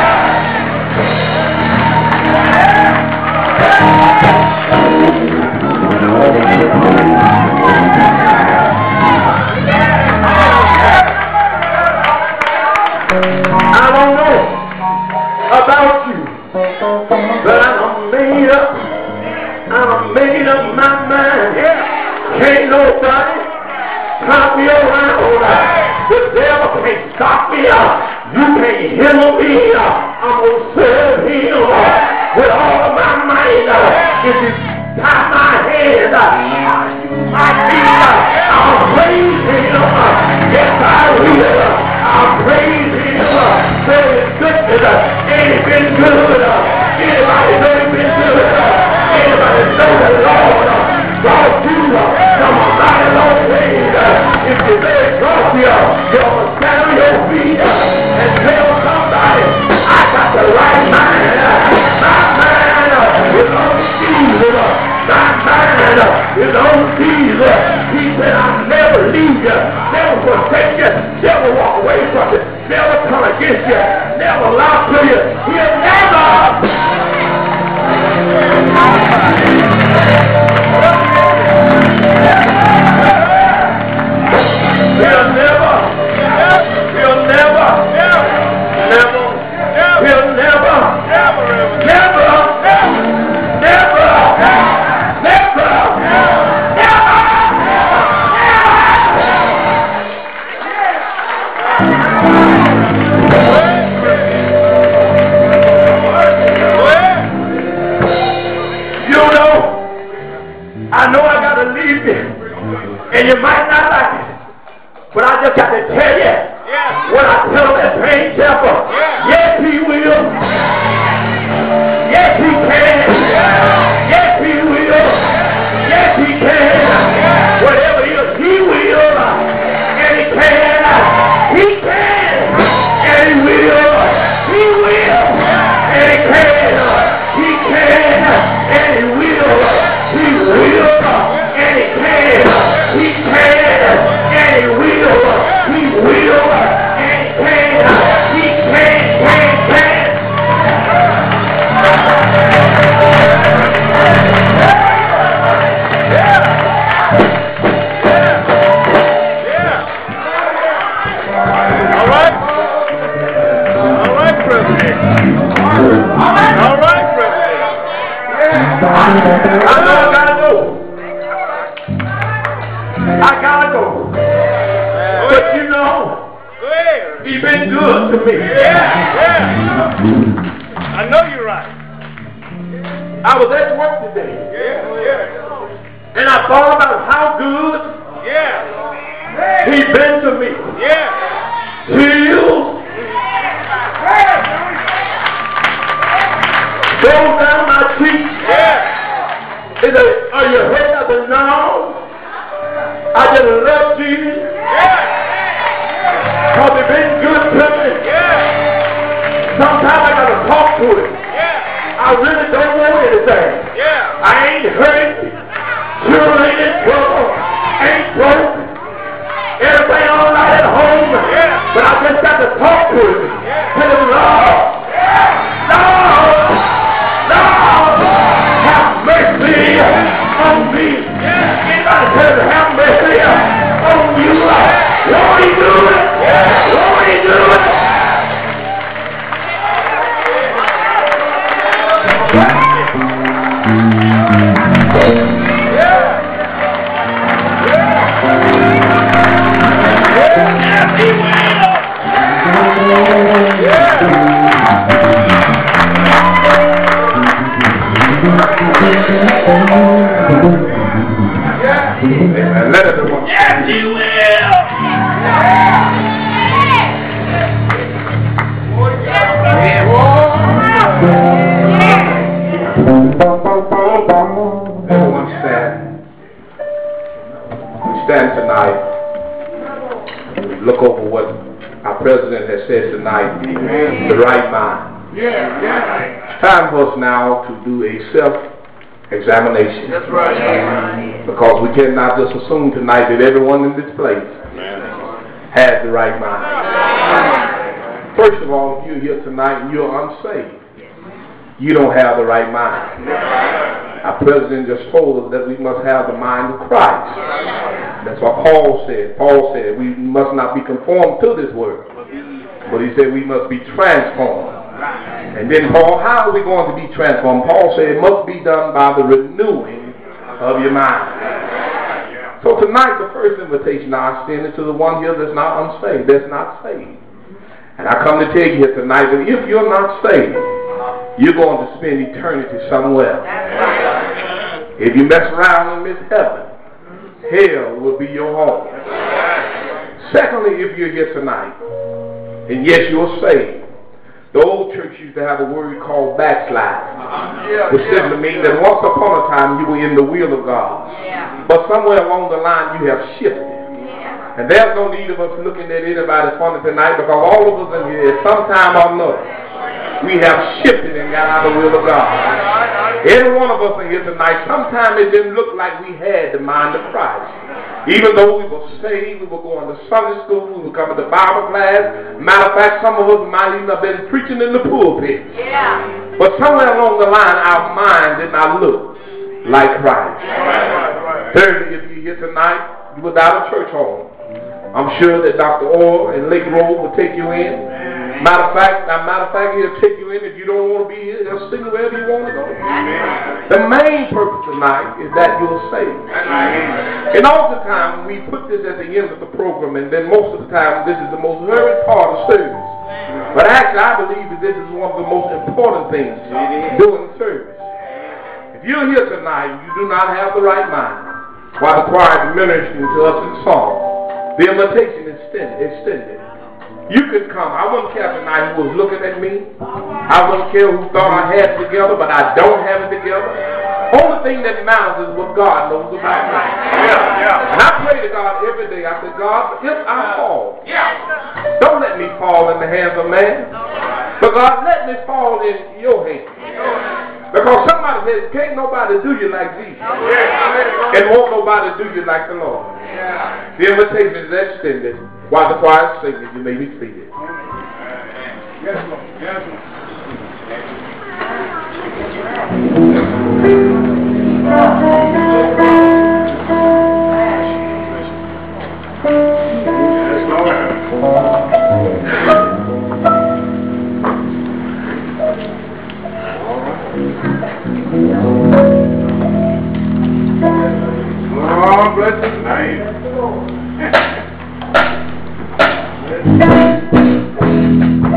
I don't know about you, but I'm made up. I'm made up my mind. Can't nobody stop me around. The devil can't stop me. You can't hinder me. I'm gonna serve him with all of my might. If you tie my hands, my feet, I'll praise him. Yes, I will. I'll praise him. Say his goodness. Ain't it been good? Anybody know it been good? Anybody know the Lord brought you from a mighty long way? If you let it cross you, you'll stand on your feet and tell somebody, I got the right mind. My mind is on Jesus. My mind is on Jesus. He said, I'll never leave you, never forsake you, never walk away from you, never come against you, never lie to you. He'll never. He'll never, he'll never, never, he'll never, never, never, never, You know, I know I gotta leave you, and you might not like it. But I just got to tell you, yeah. When I tell that pain shepherd, yeah. Yes, he will. Yes, he can. Yeah. Yes, he will. Yes, he can. Yeah. Whatever it is, he will. And he can. He can. And he will. He will. And he can. He can. And he will. He will. And he can. He can. And he will. He will. And he can. He can. Can. Can. I know I gotta go. I gotta go. But you know to me. Yeah, yeah. I know you're right. I was at work today. Yeah, yeah. And I thought about how good Yeah. he's been to me. Yeah. Healed. Goes down my cheek. Yeah. He said, are you hurt? I said, no. I just love Jesus. Yeah. Because he's been good to me. Yeah. Sometimes I got to talk to him. Yeah. I really don't want anything. Yeah. I ain't hurt. Sure ain't in trouble. Ain't broke. Everything all right at home. Yeah. But I just got to talk to him. Yeah. Tell him, Lord. Lord. Lord. Have mercy on me. Yeah. Anybody tell him, have mercy on you. Lord, he do it. Lord, he do it. Amen. Let it go. Yes, he will. Everyone stand. We stand tonight. We look over what our president has said tonight. Amen. The right mind. Yeah, yeah. It's time for us now to do a self-examination. That's right. Because we cannot just assume tonight that everyone in this place has the right mind. First of all, if you're here tonight and you're unsaved, you don't have the right mind. Our president just told us that we must have the mind of Christ. That's what Paul said. Paul said we must not be conformed to this world, but he said we must be transformed. And then Paul, how are we going to be transformed? Paul said it must be done by the renewing of your mind. So tonight, the first invitation I extend is to the one here that's not unsaved, that's not saved. And I come to tell you here tonight that if you're not saved, you're going to spend eternity somewhere. If you mess around and miss heaven, hell will be your home. Secondly, if you're here tonight, and yes, you're saved, the old church used to have a word called backslide, which simply means that once upon a time you were in the will of God, but somewhere along the line you have shifted. And there's no need of us looking at anybody funny tonight, because all of us in here, sometime or another, we have shifted and got out of the will of God. Every one of us in here tonight, sometimes it didn't look like we had the mind of Christ. Even though we were saved, we were going to Sunday school, we were coming to Bible class. Matter of fact, some of us might even have been preaching in the pulpit. Yeah. But somewhere along the line, our mind did not look like Christ. Thirdly, if you're here tonight, you without a church home, I'm sure that Doctor Orr and Lake Road will take you in. Matter of fact, matter of fact, he'll take you in if you don't want to be here. He'll send you wherever you want to go. The main purpose tonight is that you're saved. And oftentimes we put this at the end of the program, and then most of the time this is the most hurried part of service. But actually, I believe that this is one of the most important things during service. If you're here tonight and you do not have the right mind, while the choir is ministering to us in song, the invitation is extended. extended. You can come. I wouldn't care tonight who was looking at me. I wouldn't care who thought I had it together, but I don't have it together. Only thing that matters is what God knows about me. Yeah, yeah. And I pray to God every day. I say, God, if I fall, don't let me fall in the hands of man. But God, let me fall in your hands. Because somebody says, can't nobody do you like Jesus. And won't nobody do you like the Lord. The invitation is extended. While the choir is singing, you may be seated. Yes, Lord. Yes, Lord, bless his name.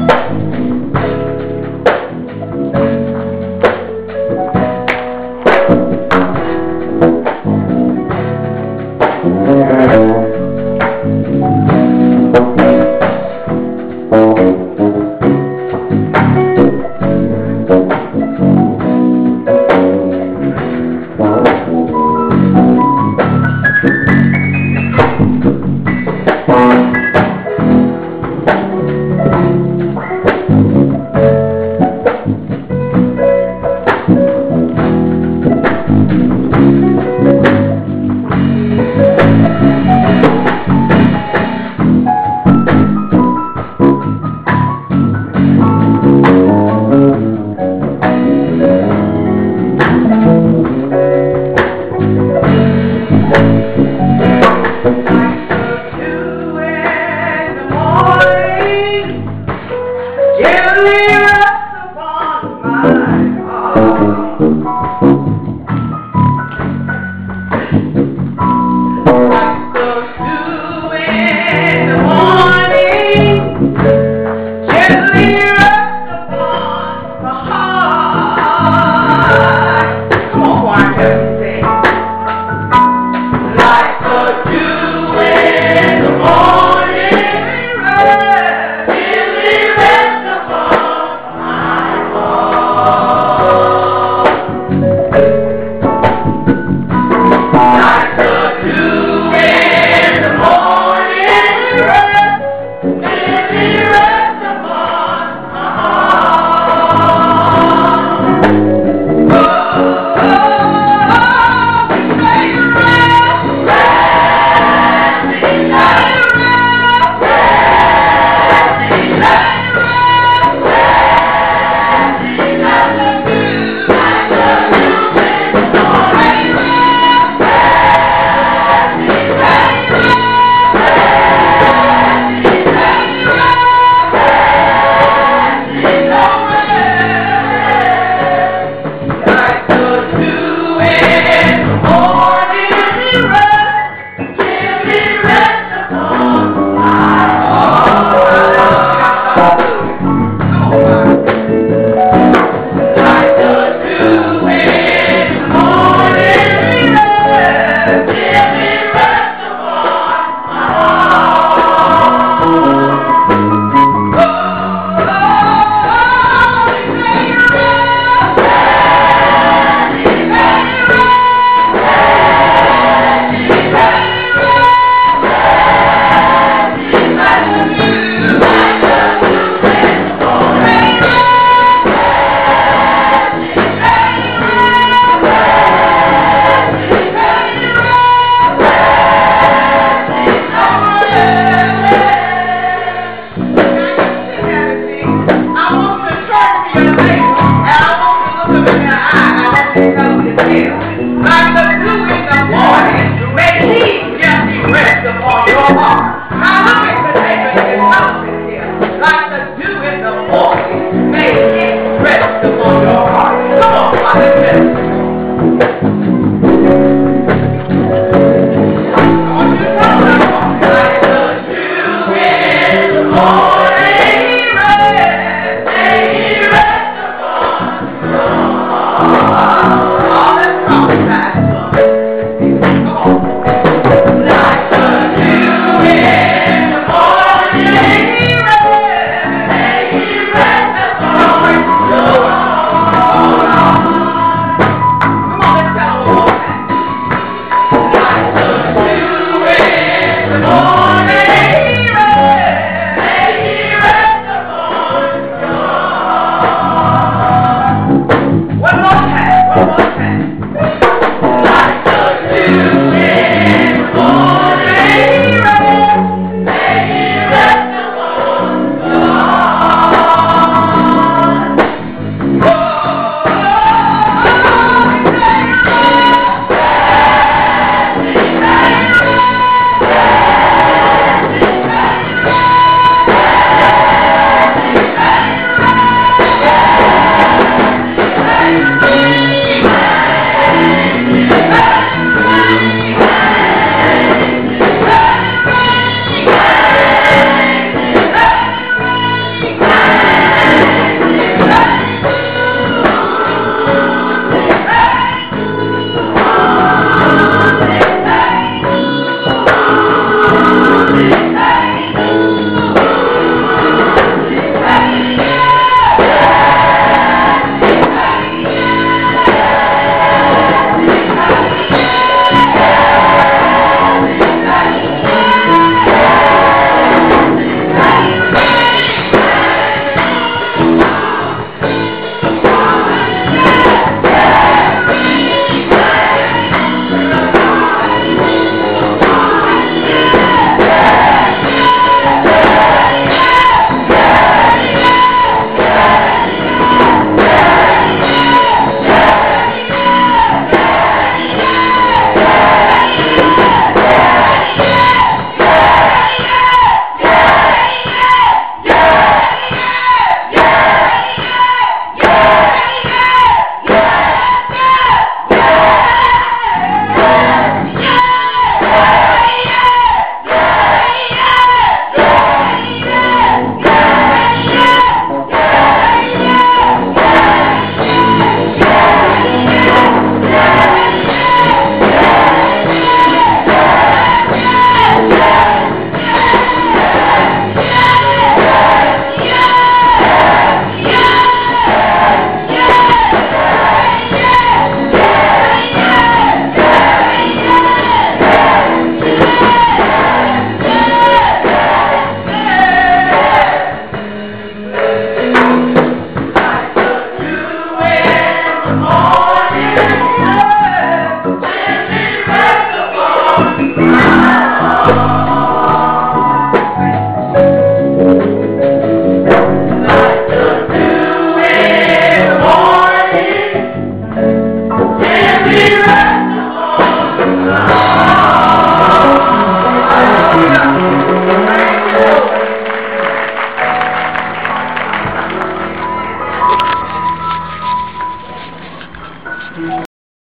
my God.